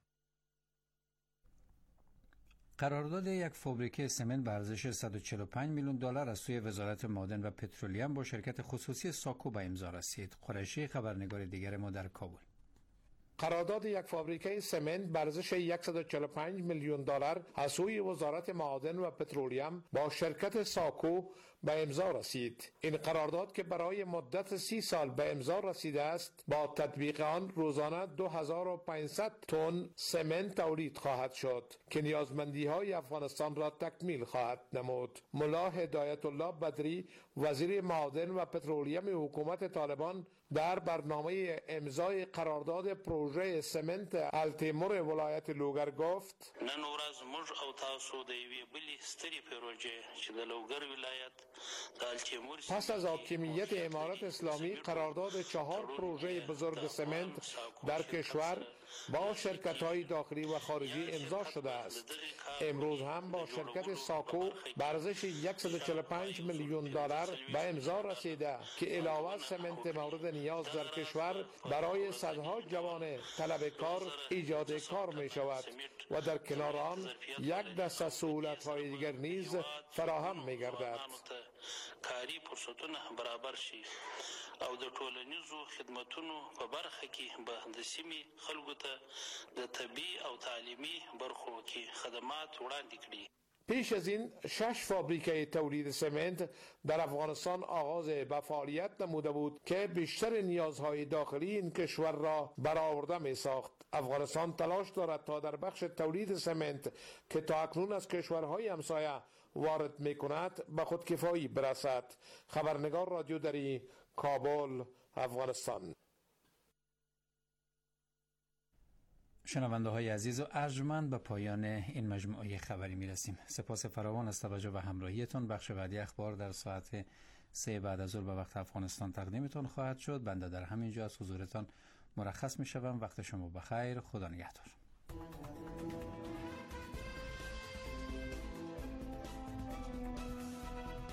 G: قرارداد یک فابریکه سمنت به ارزش صد و چهل و پنج میلیون دلار از سوی وزارت معادن و پترولیم با شرکت خصوصی ساکو به امضا رسید. قریشی، خبرنگار دیگر ما در کابل.
P: قرارداد یک فابریکه سمنت به ارزش صد و چهل و پنج میلیون دلار از سوی وزارت معادن و پترولیم با شرکت ساکو به امضا رسید. این قرارداد که برای مدت سی سال به امضا رسیده است، با تطبیق آن روزانه دو هزار و پانصد تن سمنت تولید خواهد شد که نیازمندی های افغانستان را تکمیل خواهد نمود. ملا هدایت الله بدری، وزیر معادن و پترولیم حکومت طالبان، در برنامه امضای قرارداد پروژه سمنت التیمور ولایت لوگر گفت:
Q: نن ورځ موږ او تاسو د یوې بلې سترې پروژې چې د لوګر ولایت د التیمور
P: پس از حاکمیت امارت اسلامی قرارداد چهار پروژه بزرگ سمنت در کشور با شرکت‌های داخلی و خارجی امضا شده است. امروز هم با شرکت ساکو به ارزش صد و چهل و پنج میلیون دلار به امضا رسیده که علاوه سمنت مورد نیاز در کشور برای صدها جوان طلب کار ایجاد کار می شود و در کنار آن یک دسته سهولت‌های دیگر نیز فراهم می گردد.
Q: کاری فرصتونه برابر شي او د ټولنیزو خدماتونو په برخه کې به د سیمې خلکو ته د طبي او تعلیمي برخو کې خدمات وړاندې کړي.
P: پیش از این شش فابریکه تولید سمنت در افغانستان آغاز به فعالیت نموده بود که بیشتر نیازهای داخلی این کشور را برآورده می ساخت. افغانستان تلاش دارد تا در بخش تولید سمنت که تا اکنون از کشورهای همسایه وارد می کند به خودکفایی برسد. خبرنگار رادیو دری، کابل، افغانستان.
G: شنونده های عزیز و ارجمند، به پایان این مجموعه خبری می رسیم. سپاس فراوان از توجه و همراهیتون. بخش بعدی اخبار در ساعت سه بعد از ظهر به وقت افغانستان تقدیمتون خواهد شد. بنده در همین جا از حضورتان مرخص می شوم. وقت شما بخیر. خدا نگهدار.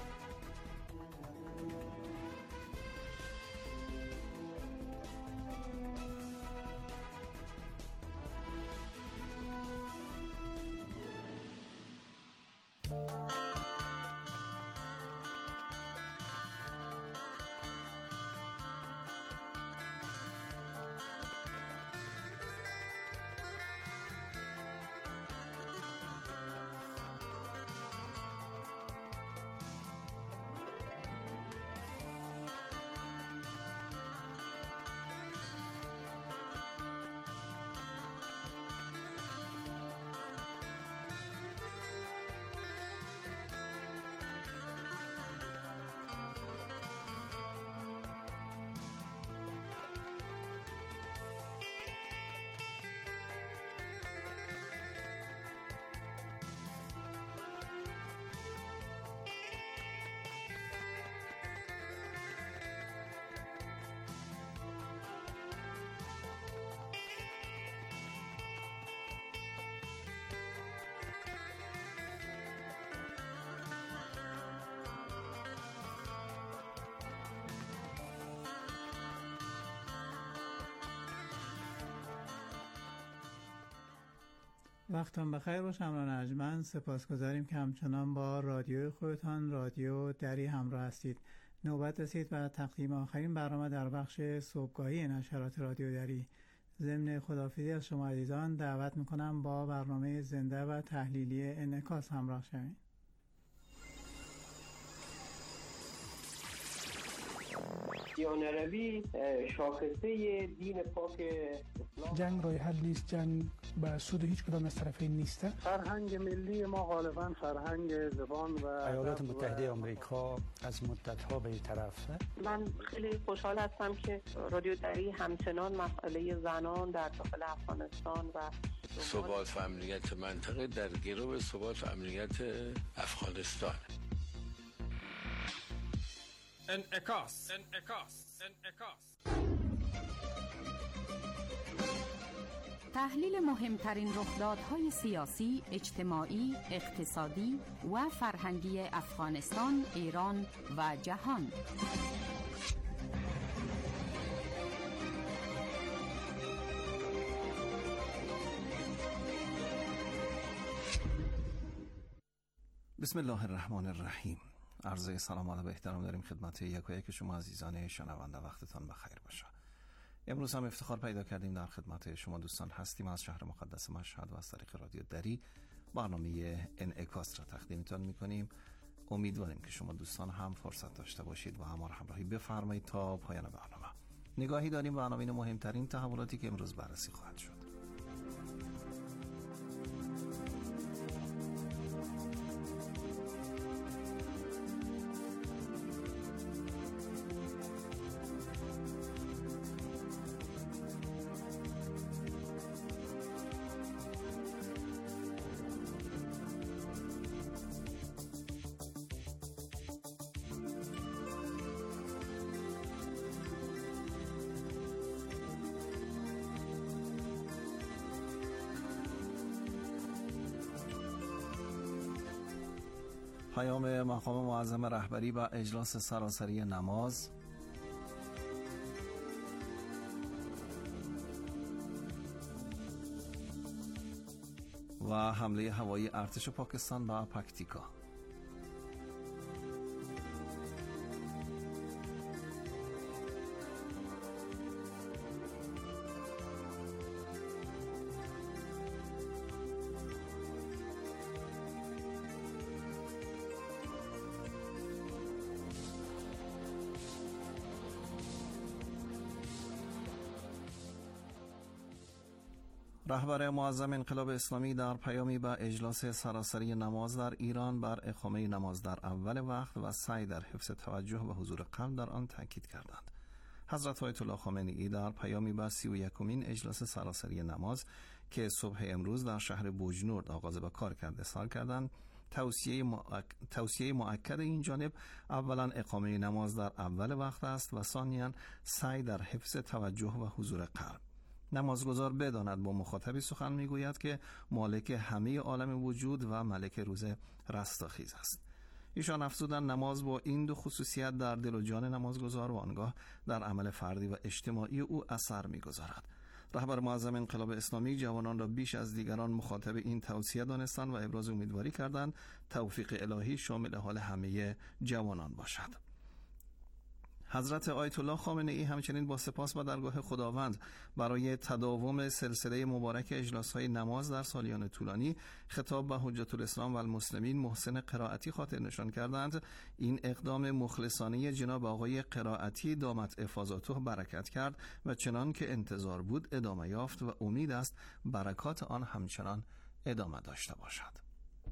F: وقتتون بخیر باشه همراهان ارجمند. سپاسگزاریم که همچنان با رادیوی خودتان رادیو دری همراه هستید. نوبت رسید و تقدیم آخرین برنامه در بخش صبحگاهی نشرات رادیو دری. ضمن خداحافظی از شما عزیزان دعوت میکنم با برنامه زنده و تحلیلی انعکاس همراه شوید.
R: دیانروی شاخصه دین پاک اسلام.
I: جنگ راه حل نیست، جنگ به سود هیچ کدام از طرفین نیست.
K: فرهنگ ملی ما غالبا فرهنگ زبان و
S: ایالات متحده آمریکا از مدت‌ها به این طرف.
T: من خیلی خوشحال هستم که رادیو دری همچنان مسئله زنان در داخل افغانستان و
U: ثبات و امنیت منطقه در گرو ثبات و امنیت افغانستان.
D: انعکاس انعکاس انعکاس
V: تحلیل مهمترین رخدادهای سیاسی، اجتماعی، اقتصادی و فرهنگی افغانستان، ایران و جهان.
W: بسم الله الرحمن الرحیم. عرض سلام و ادب و احترام داریم خدمت یک و یک شما عزیزان شنونده. وقتتان بخیر باشه. امروز هم افتخار پیدا کردیم در خدمت شما دوستان هستیم از شهر مقدس مشهد و از طریق رادیو دری برنامه انعکاس را تقدیمتان میکنیم. امیدواریم که شما دوستان هم فرصت داشته باشید و همراه همراهی بفرمایید تا پایان برنامه. نگاهی داریم به عناوین مهمترین تحولاتی که امروز بررسی خواهد شد. پیام مقام معظم رهبری و اجلاس سراسری نماز. و حمله هوایی ارتش پاکستان به پکتیکا. رهبر معظم انقلاب اسلامی در پیامی به اجلاس سراسری نماز در ایران بر اقامه نماز در اول وقت و سعی در حفظ توجه و حضور قلب در آن تاکید کردند. حضرت آیت الله خامنه‌ای در پیامی به سی و یکمین اجلاس سراسری نماز که صبح امروز در شهر بوجنورد آغاز به کار کرده اظهار کردند توصیه مؤک... توصیه مؤکد این جانب اولا اقامه نماز در اول وقت است و ثانیاً سعی در حفظ توجه و حضور قلب. نمازگزار بداند با مخاطبی سخن میگوید که مالک همه عالم وجود و ملک روز رستاخیز است. ایشان افزودند نماز با این دو خصوصیت در دل و جان نمازگزار و آنگاه در عمل فردی و اجتماعی او اثر میگذارد. رهبر معظم انقلاب اسلامی جوانان را بیش از دیگران مخاطب این توصیه دانستند و ابراز امیدواری کردند توفیق الهی شامل حال همه جوانان باشد. حضرت آیت الله خامنه ای همچنین با سپاس به درگاه خداوند برای تداوم سلسله مبارک اجلاس‌های نماز در سالیان طولانی خطاب به حجت الاسلام و المسلمین محسن قرائتی خاطر نشان کردند این اقدام مخلصانه جناب آقای قرائتی دامت افاضاته برکت کرد و چنان که انتظار بود ادامه یافت و امید است برکات آن همچنان ادامه داشته باشد.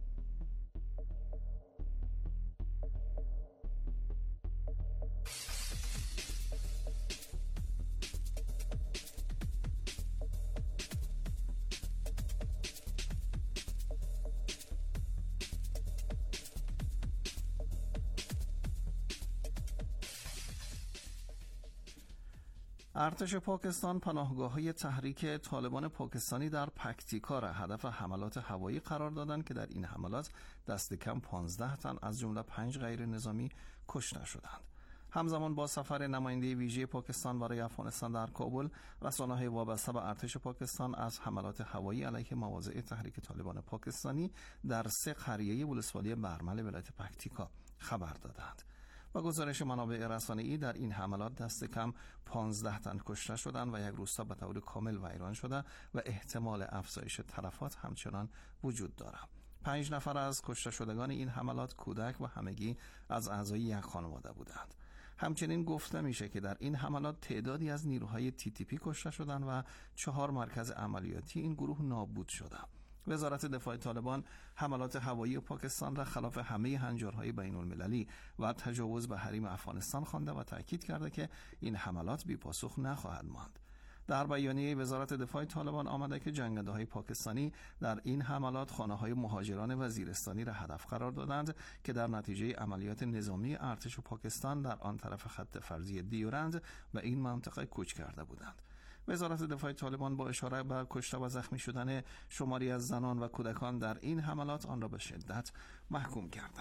W: ارتش پاکستان پناهگاه‌های تحریک طالبان پاکستانی در پکتیکا را هدف حملات هوایی قرار دادند که در این حملات دست کم پانزده تن از جمله پنج غیر نظامی کشته شدند. همزمان با سفر نماینده ویژه پاکستان برای افغانستان در کابل، رسانه‌های وابسته به ارتش پاکستان از حملات هوایی علیه مواضع تحریک طالبان پاکستانی در سه قریه ولسوالی برمل ولایت پکتیکا خبر دادند. با گزارش منابع رسانه‌ای در این حملات دست کم پانزده تن کشته شدند و یک روستا به طور کامل ویران شده و احتمال افزایش تلفات همچنان وجود دارد. پنج نفر از کشته شدگان این حملات کودک و همگی از اعضای یک خانواده بودند. همچنین گفته میشه که در این حملات تعدادی از نیروهای تی تی پی کشته شدند و چهار مرکز عملیاتی این گروه نابود شده. وزارت دفاع طالبان حملات هوایی پاکستان را خلاف همه هنجارهای بین المللی و تجاوز به حریم افغانستان خوانده و تاکید کرده که این حملات بی پاسخ نخواهد ماند. در بیانیه وزارت دفاع طالبان آمده که جنگنده‌های پاکستانی در این حملات خانه‌های مهاجران وزیرستانی را هدف قرار دادند که در نتیجه عملیات نظامی ارتش پاکستان در آن طرف خط فرضی دیورند و این منطقه کوچ کرده بودند. وزارت دفاع طالبان با اشاره به کشته و زخمی شدن شماری از زنان و کودکان در این حملات آن را به شدت محکوم کرده.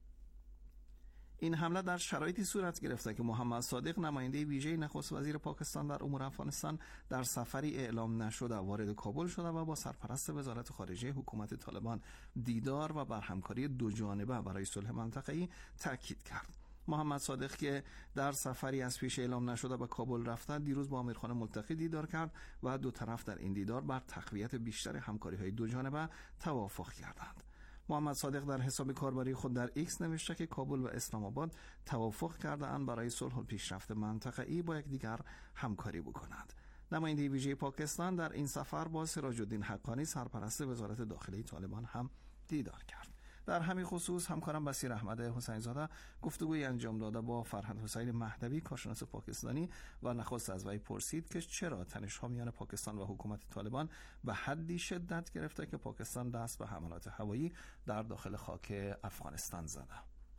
W: این حمله در شرایطی صورت گرفته که محمد صادق نماینده ویژه نخست وزیر پاکستان در امور افغانستان در سفری اعلام نشده وارد کابل شده و با سرپرست وزارت خارجه حکومت طالبان دیدار و بر همکاری دو جانبه برای صلح منطقه‌ای تاکید کرد. محمد صادق که در سفری از پیش اعلام نشده به کابل رفته، دیروز با امیرخان ملتقی دیدار کرد و دو طرف در این دیدار بر تقویت بیشتر همکاری‌های دو جانبه توافق کردند. محمد صادق در حساب کاربری خود در ایکس نوشته که کابل و اسلام آباد توافق کرده‌اند برای صلح و پیشرفت منطقه‌ای با یکدیگر همکاری بکنند. نماینده ویژه پاکستان در این سفر با سراج الدین حقانی سرپرست وزارت داخلی طالبان هم دیدار کرد. در همین خصوص همکارم بصیر احمد حسین زاده گفتگوی انجام داده با فرهاد حسین مهدوی کارشناس پاکستانی و نخست از وی پرسید که چرا تنش‌ها میان پاکستان و حکومت طالبان به حدی شدت گرفته که پاکستان دست به حملات هوایی در داخل خاک افغانستان زده.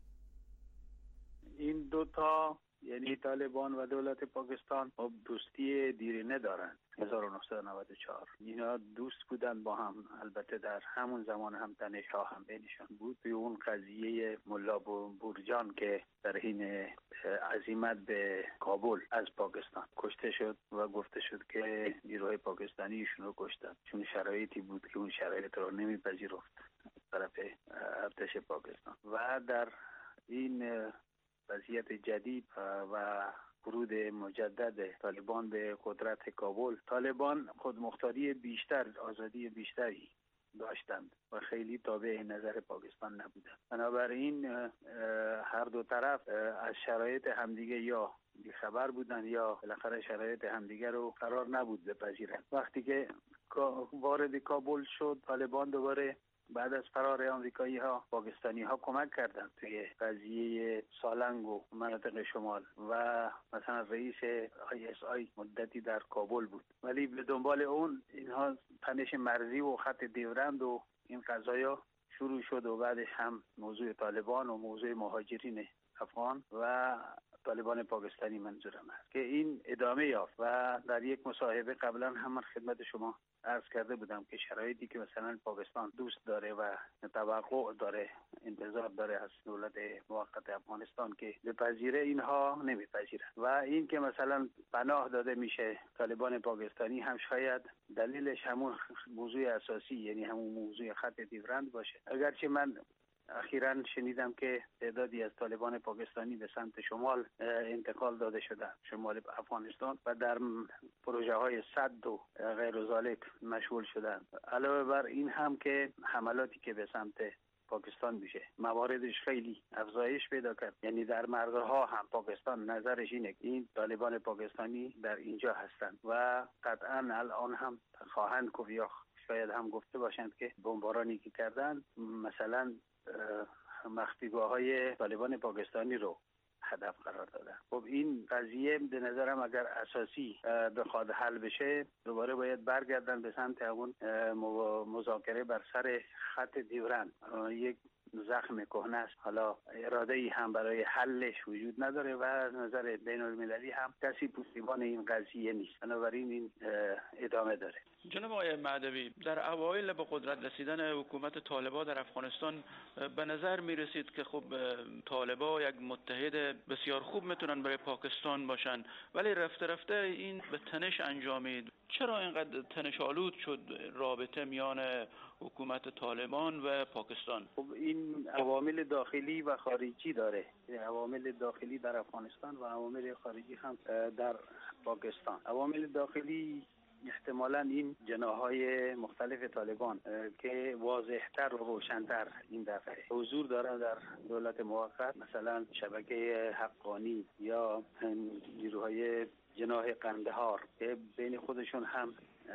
K: این دو تا یعنی طالبان و دولت پاکستان دوستی دیرینه دارند. هزار و نهصد و نود و چهار اینا دوست بودن با هم. البته در همون زمان هم تنش‌ها هم بینشان بود. به اون قضیه ملا بورجان که در حین عزیمت به کابل از پاکستان کشته شد و گفته شد که نیروهای پاکستانی ایشون رو کشتن چون شرایطی بود که اون شرایط رو نمیپذیرفت طرف ارتش پاکستان. و در این وضعیت جدید و ورود مجدد طالبان به قدرت کابل، طالبان خودمختاری بیشتر، آزادی بیشتری داشتند و خیلی تابع نظر پاکستان نبودند. بنابراین هر دو طرف از شرایط همدیگه یا بیخبر بودند یا بالاخره شرایط همدیگه رو قرار نبود بپذیرند. وقتی که وارد کابل شد، طالبان دوباره بعد از فرار آمریکایی ها پاکستانی ها کمک کردند توی قضیه سالنگ و مناطق شمال و مثلا رئیس آی اس آی مدتی در کابل بود، ولی به دنبال اون اینها تنش مرزی و خط دیورند و این قضایا شروع شد و بعدش هم موضوع طالبان و موضوع مهاجرین افغان و طالبان پاکستانی منظورم است که این ادامه یافت. و در یک مصاحبه قبلا هم من خدمت شما عرض کرده بودم که شرایطی که مثلا پاکستان دوست داره و توقع داره، انتظار داره از دولت موقت افغانستان که بپذیره، اینها نمیپذیرند. و این که مثلا پناه داده میشه طالبان پاکستانی هم شاید دلیلش همون موضوع اساسی، یعنی همون موضوع خط دیورند باشه. اگرچه من اخیراً شنیدم که تعدادی از طالبان پاکستانی به سمت شمال انتقال داده شدند، شمال افغانستان، و در پروژه های سد و غیر ذالک مشغول شدند. علاوه بر این هم که حملاتی که به سمت پاکستان میشه مواردش خیلی افزایش پیدا کرد. یعنی در مرزها هم پاکستان نظرش اینه که این طالبان پاکستانی در اینجا هستند و قطعاً الان هم خواهند گفت یا شاید هم گفته باشند که بمبارانی که کردند مثلا مخفیگاه‌های طالبان پاکستانی رو هدف قرار دادن. خب این قضیه به نظرم اگر اساسی بخواد حل بشه، دوباره باید برگردن به سمت اون مذاکره بر سر خط دیورند. یک
A: زخم کهنه است. حالا اراده ای هم برای حلش وجود نداره و از نظر بین المللی هم کسی پشتیبان این قضیه نیست. بنابراین این ادامه داره.
B: جناب آقای مهدوی، در اوایل به قدرت رسیدن حکومت طالبان در افغانستان به نظر می رسید که خب طالبان یک متحد بسیار خوب میتونن برای پاکستان باشن، ولی رفته رفته این به تنش انجامید. چرا اینقدر تنش آلود شد رابطه میان حکومت طالبان و پاکستان؟
A: خب این عوامل داخلی و خارجی داره. عوامل داخلی در افغانستان و عوامل خارجی هم در پاکستان. عوامل داخلی احتمالاً این جناح‌های مختلف طالبان که واضح‌تر و روشن‌تر این دفعه حضور دارن در دولت موقت، مثلا شبکه حقانی یا نیروهای جناح قندهار که بین خودشون هم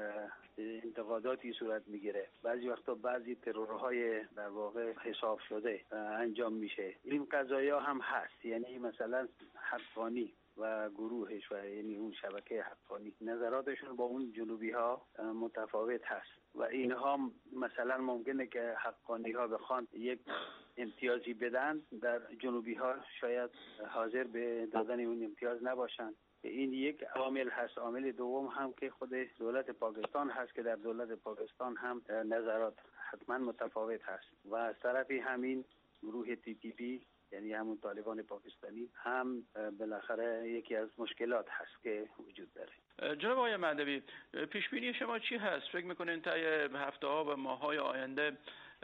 A: انتقاداتی صورت میگیره. بعضی وقتا بعضی ترورهای در واقع حساب شده انجام میشه. این قضایا هم هست، یعنی مثلا حقانی و گروهش و یعنی اون شبکه حقانی نظراتشون با اون جنوبی ها متفاوت هست و اینها مثلا ممکنه که حقانی ها بخوان یک امتیازی بدن، در جنوبی ها شاید حاضر به دادن اون امتیاز نباشن. این یک عامل هست. عامل دوم هم که خود دولت پاکستان هست که در دولت پاکستان هم نظرات حتما متفاوت هست و از طرفی همین گروه تی تی پی یعنی همون طالبان پاکستانی هم بالاخره یکی از مشکلات هست که وجود داره.
B: جناب آقای مهدوی، پیش بینی شما چی هست؟ فکر میکنین طی هفته ها و ماه های آینده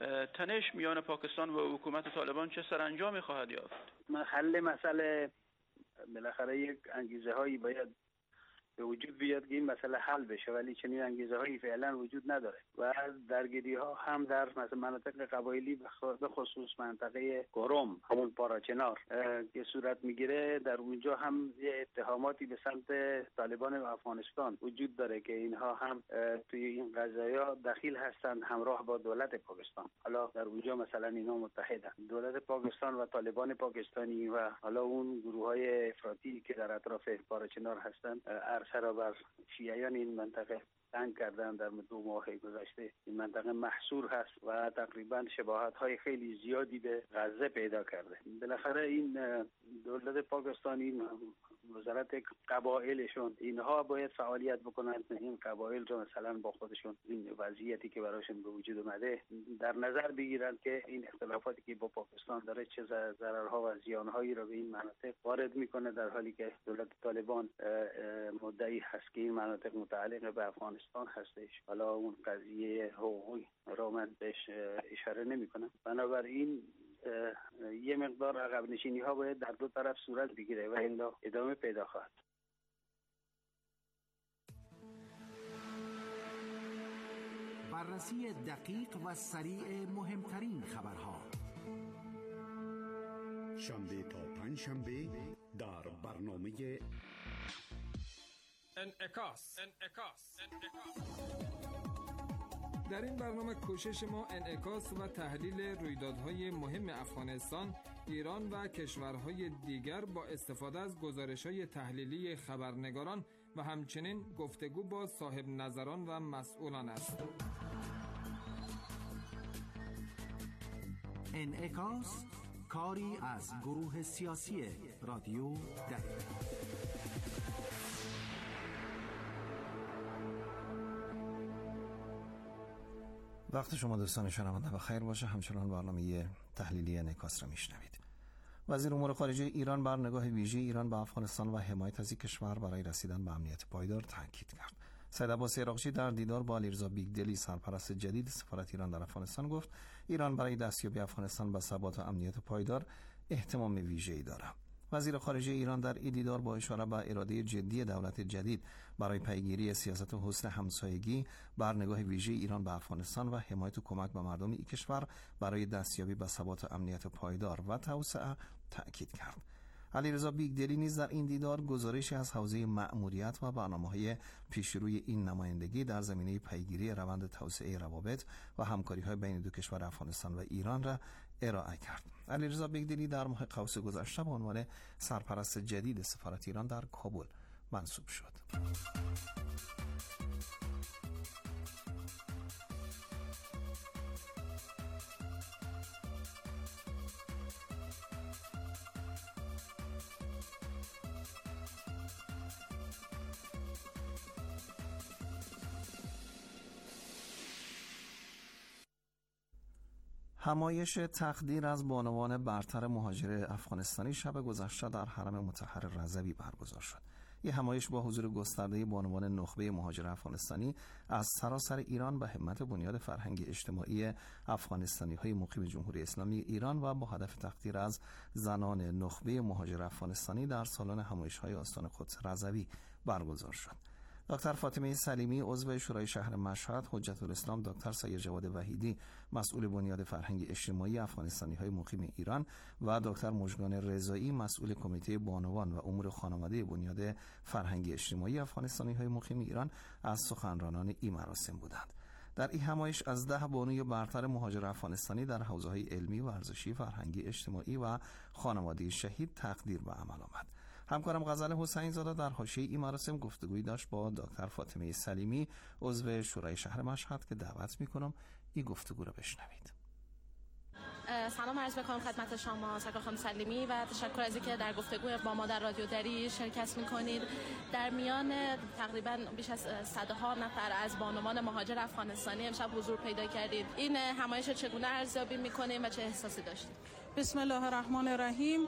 B: تنش میان پاکستان و حکومت طالبان چه سرانجامی خواهد یافت؟
A: حل مسئله بالاخره یک انگیزه هایی باید به وجود بیاد که این مسئله حل بشه، ولی چنین انگیزه هایی فعلا وجود نداره و درگیری ها هم در مثلا مناطق قبایلی به خصوص منطقه گرم همون پاراچنار که صورت میگیره، در اونجا هم یه اتهاماتی به سمت طالبان افغانستان وجود داره که اینها هم توی این قضایا دخیل هستند همراه با دولت پاکستان. حالا در اونجا مثلا اینا متحدن، دولت پاکستان و طالبان پاکستانی و حالا اون گروه های افراطی که در اطراف پاراچنار هستند سرا بر شیعیان این منطقه تنگ کردن. در دو ماه گذشته این منطقه محصور هست و تقریبا شباهت های خیلی زیادی به غزه پیدا کرده. بالاخره این دولت پاکستانی، وزارت قبایلشون، اینها باید فعالیت بکنن، این قبایل رو مثلا با خودشون این وضعیتی که براشون به وجود اومده در نظر بگیرن که این اختلافاتی که با پاکستان داره چه ضررها و زیانهایی رو به این مناطق وارد میکنه، در حالی که دولت طالبان مدعی هست که این مناطق متعلق به افغانستان هستش. حالا اون قضیه حقوقی رو من بهش اشاره نمیکنم. بنابراین یه مقدار عقب نشینی ها باید در دو طرف صورت بگیره و الا ادامه پیدا خواهد.
C: بررسی دقیق و سریع مهمترین خبرها
X: شنبه تا پنج شنبه در برنامه
D: انعکاس. انعکاس.
Y: در این برنامه کوشش ما انعکاس و تحلیل رویدادهای مهم افغانستان، ایران و کشورهای دیگر با استفاده از گزارش‌های تحلیلی خبرنگاران و همچنین گفتگو با صاحب نظران و مسئولان است.
C: انعکاس، کاری از گروه سیاسی رادیو دری.
W: وقت شما دوستان شنونده بخیر باشه. همچنان برنامه تحلیلی انعکاس را میشنوید. وزیر امور خارجه ایران بر نگاه ویژه ایران به افغانستان و حمایت از این کشور برای رسیدن به امنیت پایدار تاکید کرد. سید عباس عراقچی در دیدار با علیرضا بیگدلی سرپرست جدید سفارت ایران در افغانستان گفت ایران برای دستیابی افغانستان به ثبات و امنیت پایدار اهتمام ویژه‌ای دارد. وزیر خارجه ایران در این دیدار با اشاره به اراده جدی دولت جدید برای پیگیری سیاست و حسن همسایگی بر نگاه ویژه ایران به افغانستان و حمایت و کمک به مردم این کشور برای دستیابی به ثبات و امنیت پایدار و توسعه تأکید کرد. علیرضا بیگدلی نیز در این دیدار گزارشی از حوزه مأموریت و برنامه‌های پیشروی این نمایندگی در زمینه پیگیری روند توسعه روابط و همکاری‌های بین دو کشور افغانستان و ایران را ارائه کرد. علیرضا بیگدلی در ماه قوس گذشته به عنوان سرپرست جدید سفارت ایران در کابل منصوب شد. همایش تقدیر از بانوان برتر مهاجر افغانستانی شب گذشته در حرم مطهر رضوی برگزار شد. این همایش با حضور گسترده بانوان نخبه مهاجر افغانستانی از سراسر ایران به همت بنیاد فرهنگی اجتماعی افغانستانی‌های مقیم جمهوری اسلامی ایران و با هدف تقدیر از زنان نخبه مهاجر افغانستانی در سالن همایش‌های آستان قدس رضوی برگزار شد. دکتر فاطمه سلیمی عضو شورای شهر مشهد، حجت الاسلام دکتر سید جواد وحیدی مسئول بنیاد فرهنگی اجتماعی افغانستانی‌های مقیم ایران و دکتر مژگان رضایی مسئول کمیته بانوان و امور خانواده بنیاد فرهنگی اجتماعی افغانستانی‌های مقیم ایران از سخنرانان این مراسم بودند. در این همایش از ده بانوی برتر مهاجر افغانستانی در حوزه‌های علمی، ورزشی، فرهنگی، اجتماعی و خانواده شهید تقدیر به عمل آمد. همکارم غزل حسین زاده در حاشیه این مراسم گفتگویی داشت با دکتر فاطمه سلیمی عضو شورای شهر مشهد که دعوت میکنم این گفتگو رو بشنوید.
M: سلام عرض میکنم خدمت شما سرکار خانم سلیمی و تشکر از اینکه در گفتگو با ما در رادیو دری شرکت میکنید. در میان تقریبا بیش از صدها نفر از بانوان مهاجر افغانستانی امشب حضور پیدا کردید. این همایش چگونه ارزیابی میکنید و چه احساسی داشتید؟
O: بسم الله الرحمن الرحیم.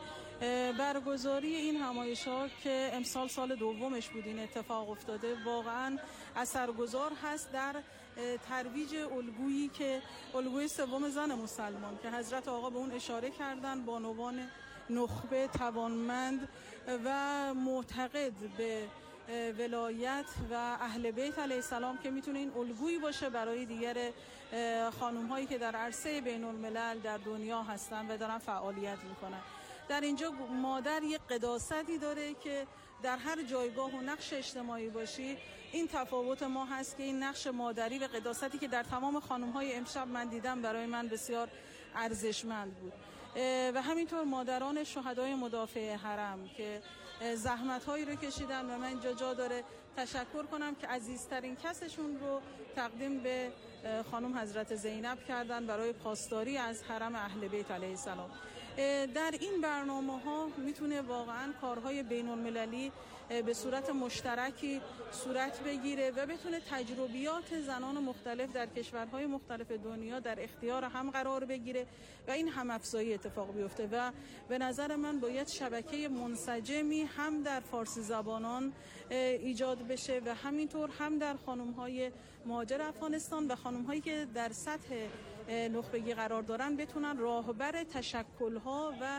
O: برگزاری این همایش‌ها که امسال سال دومش بود این اتفاق افتاده واقعا اثرگذار هست در ترویج الگویی که الگوی سوم زن مسلمان که حضرت آقا به اون اشاره کردن، بانوان نخبه توانمند و معتقد به ولایت و اهل بیت علیه السلام که میتونه این الگویی باشه برای دیگر خانم هایی که در عرصه بین الملل در دنیا هستن و دارن فعالیت میکنن. در اینجا مادر یک قداستی داره که در هر جایگاه و نقش اجتماعی باشی این تفاوت ما هست که این نقش مادری و قداستی که در تمام خانم های امشب من دیدم برای من بسیار ارزشمند بود و همینطور مادران شهدای مدافع حرم که زحمت هایی رو کشیدن و من اینجا جا داره تشکر کنم که عزیزترین کسشون رو تقدیم به خانم حضرت زینب کردن برای پاسداری از حرم اهل بیت علیه السلام. در این برنامه ها میتونه واقعا کارهای بین المللی به صورت مشترکی صورت بگیره و بتونه تجربیات زنان مختلف در کشورهای مختلف دنیا در اختیار هم قرار بگیره و این هم افزایی اتفاق بیفته و به نظر من باید شبکه منسجمی هم در فارسی زبانان ایجاد بشه و همینطور هم در خانم‌های مهاجر افغانستان و خانم‌هایی که در سطح نخبگی قرار دارن بتونن راهبر تشکل‌ها و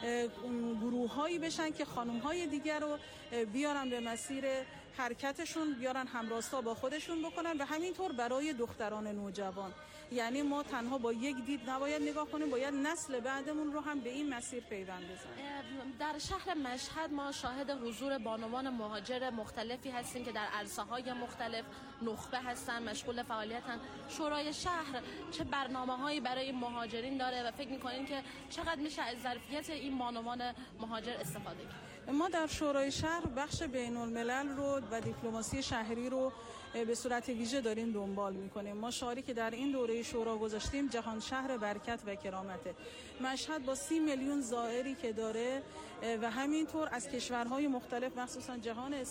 O: گروه‌هایی بشن که خانم‌های دیگر رو بیارن به مسیر حرکتشون، بیارن همراستا با خودشون بکنن و همینطور برای دختران نوجوان. یعنی ما تنها با یک دید نباید نگاه کنیم، باید نسل بعدمون رو هم به این مسیر پیوند بزنیم.
M: در شهر مشهد ما شاهد حضور بانوان مهاجر مختلفی هستیم که در عرصه‌های مختلف نخبه هستن، مشغول فعالیتن. شورای شهر چه برنامه‌هایی برای مهاجرین داره و فکر می‌کنین که چقدر میشه از ظرفیت این بانوان مهاجر استفاده کرد؟
O: ما در شورای شهر بخش بین الملل رو و دیپلماسی شهری رو به صورت ویژه داریم دنبال میکنیم. ما شعاری که در این دوره شورا گذاشتیم جهان شهر برکت و کرامته. مشهد با سی میلیون زائری که داره و همینطور از کشورهای مختلف مخصوصا جهان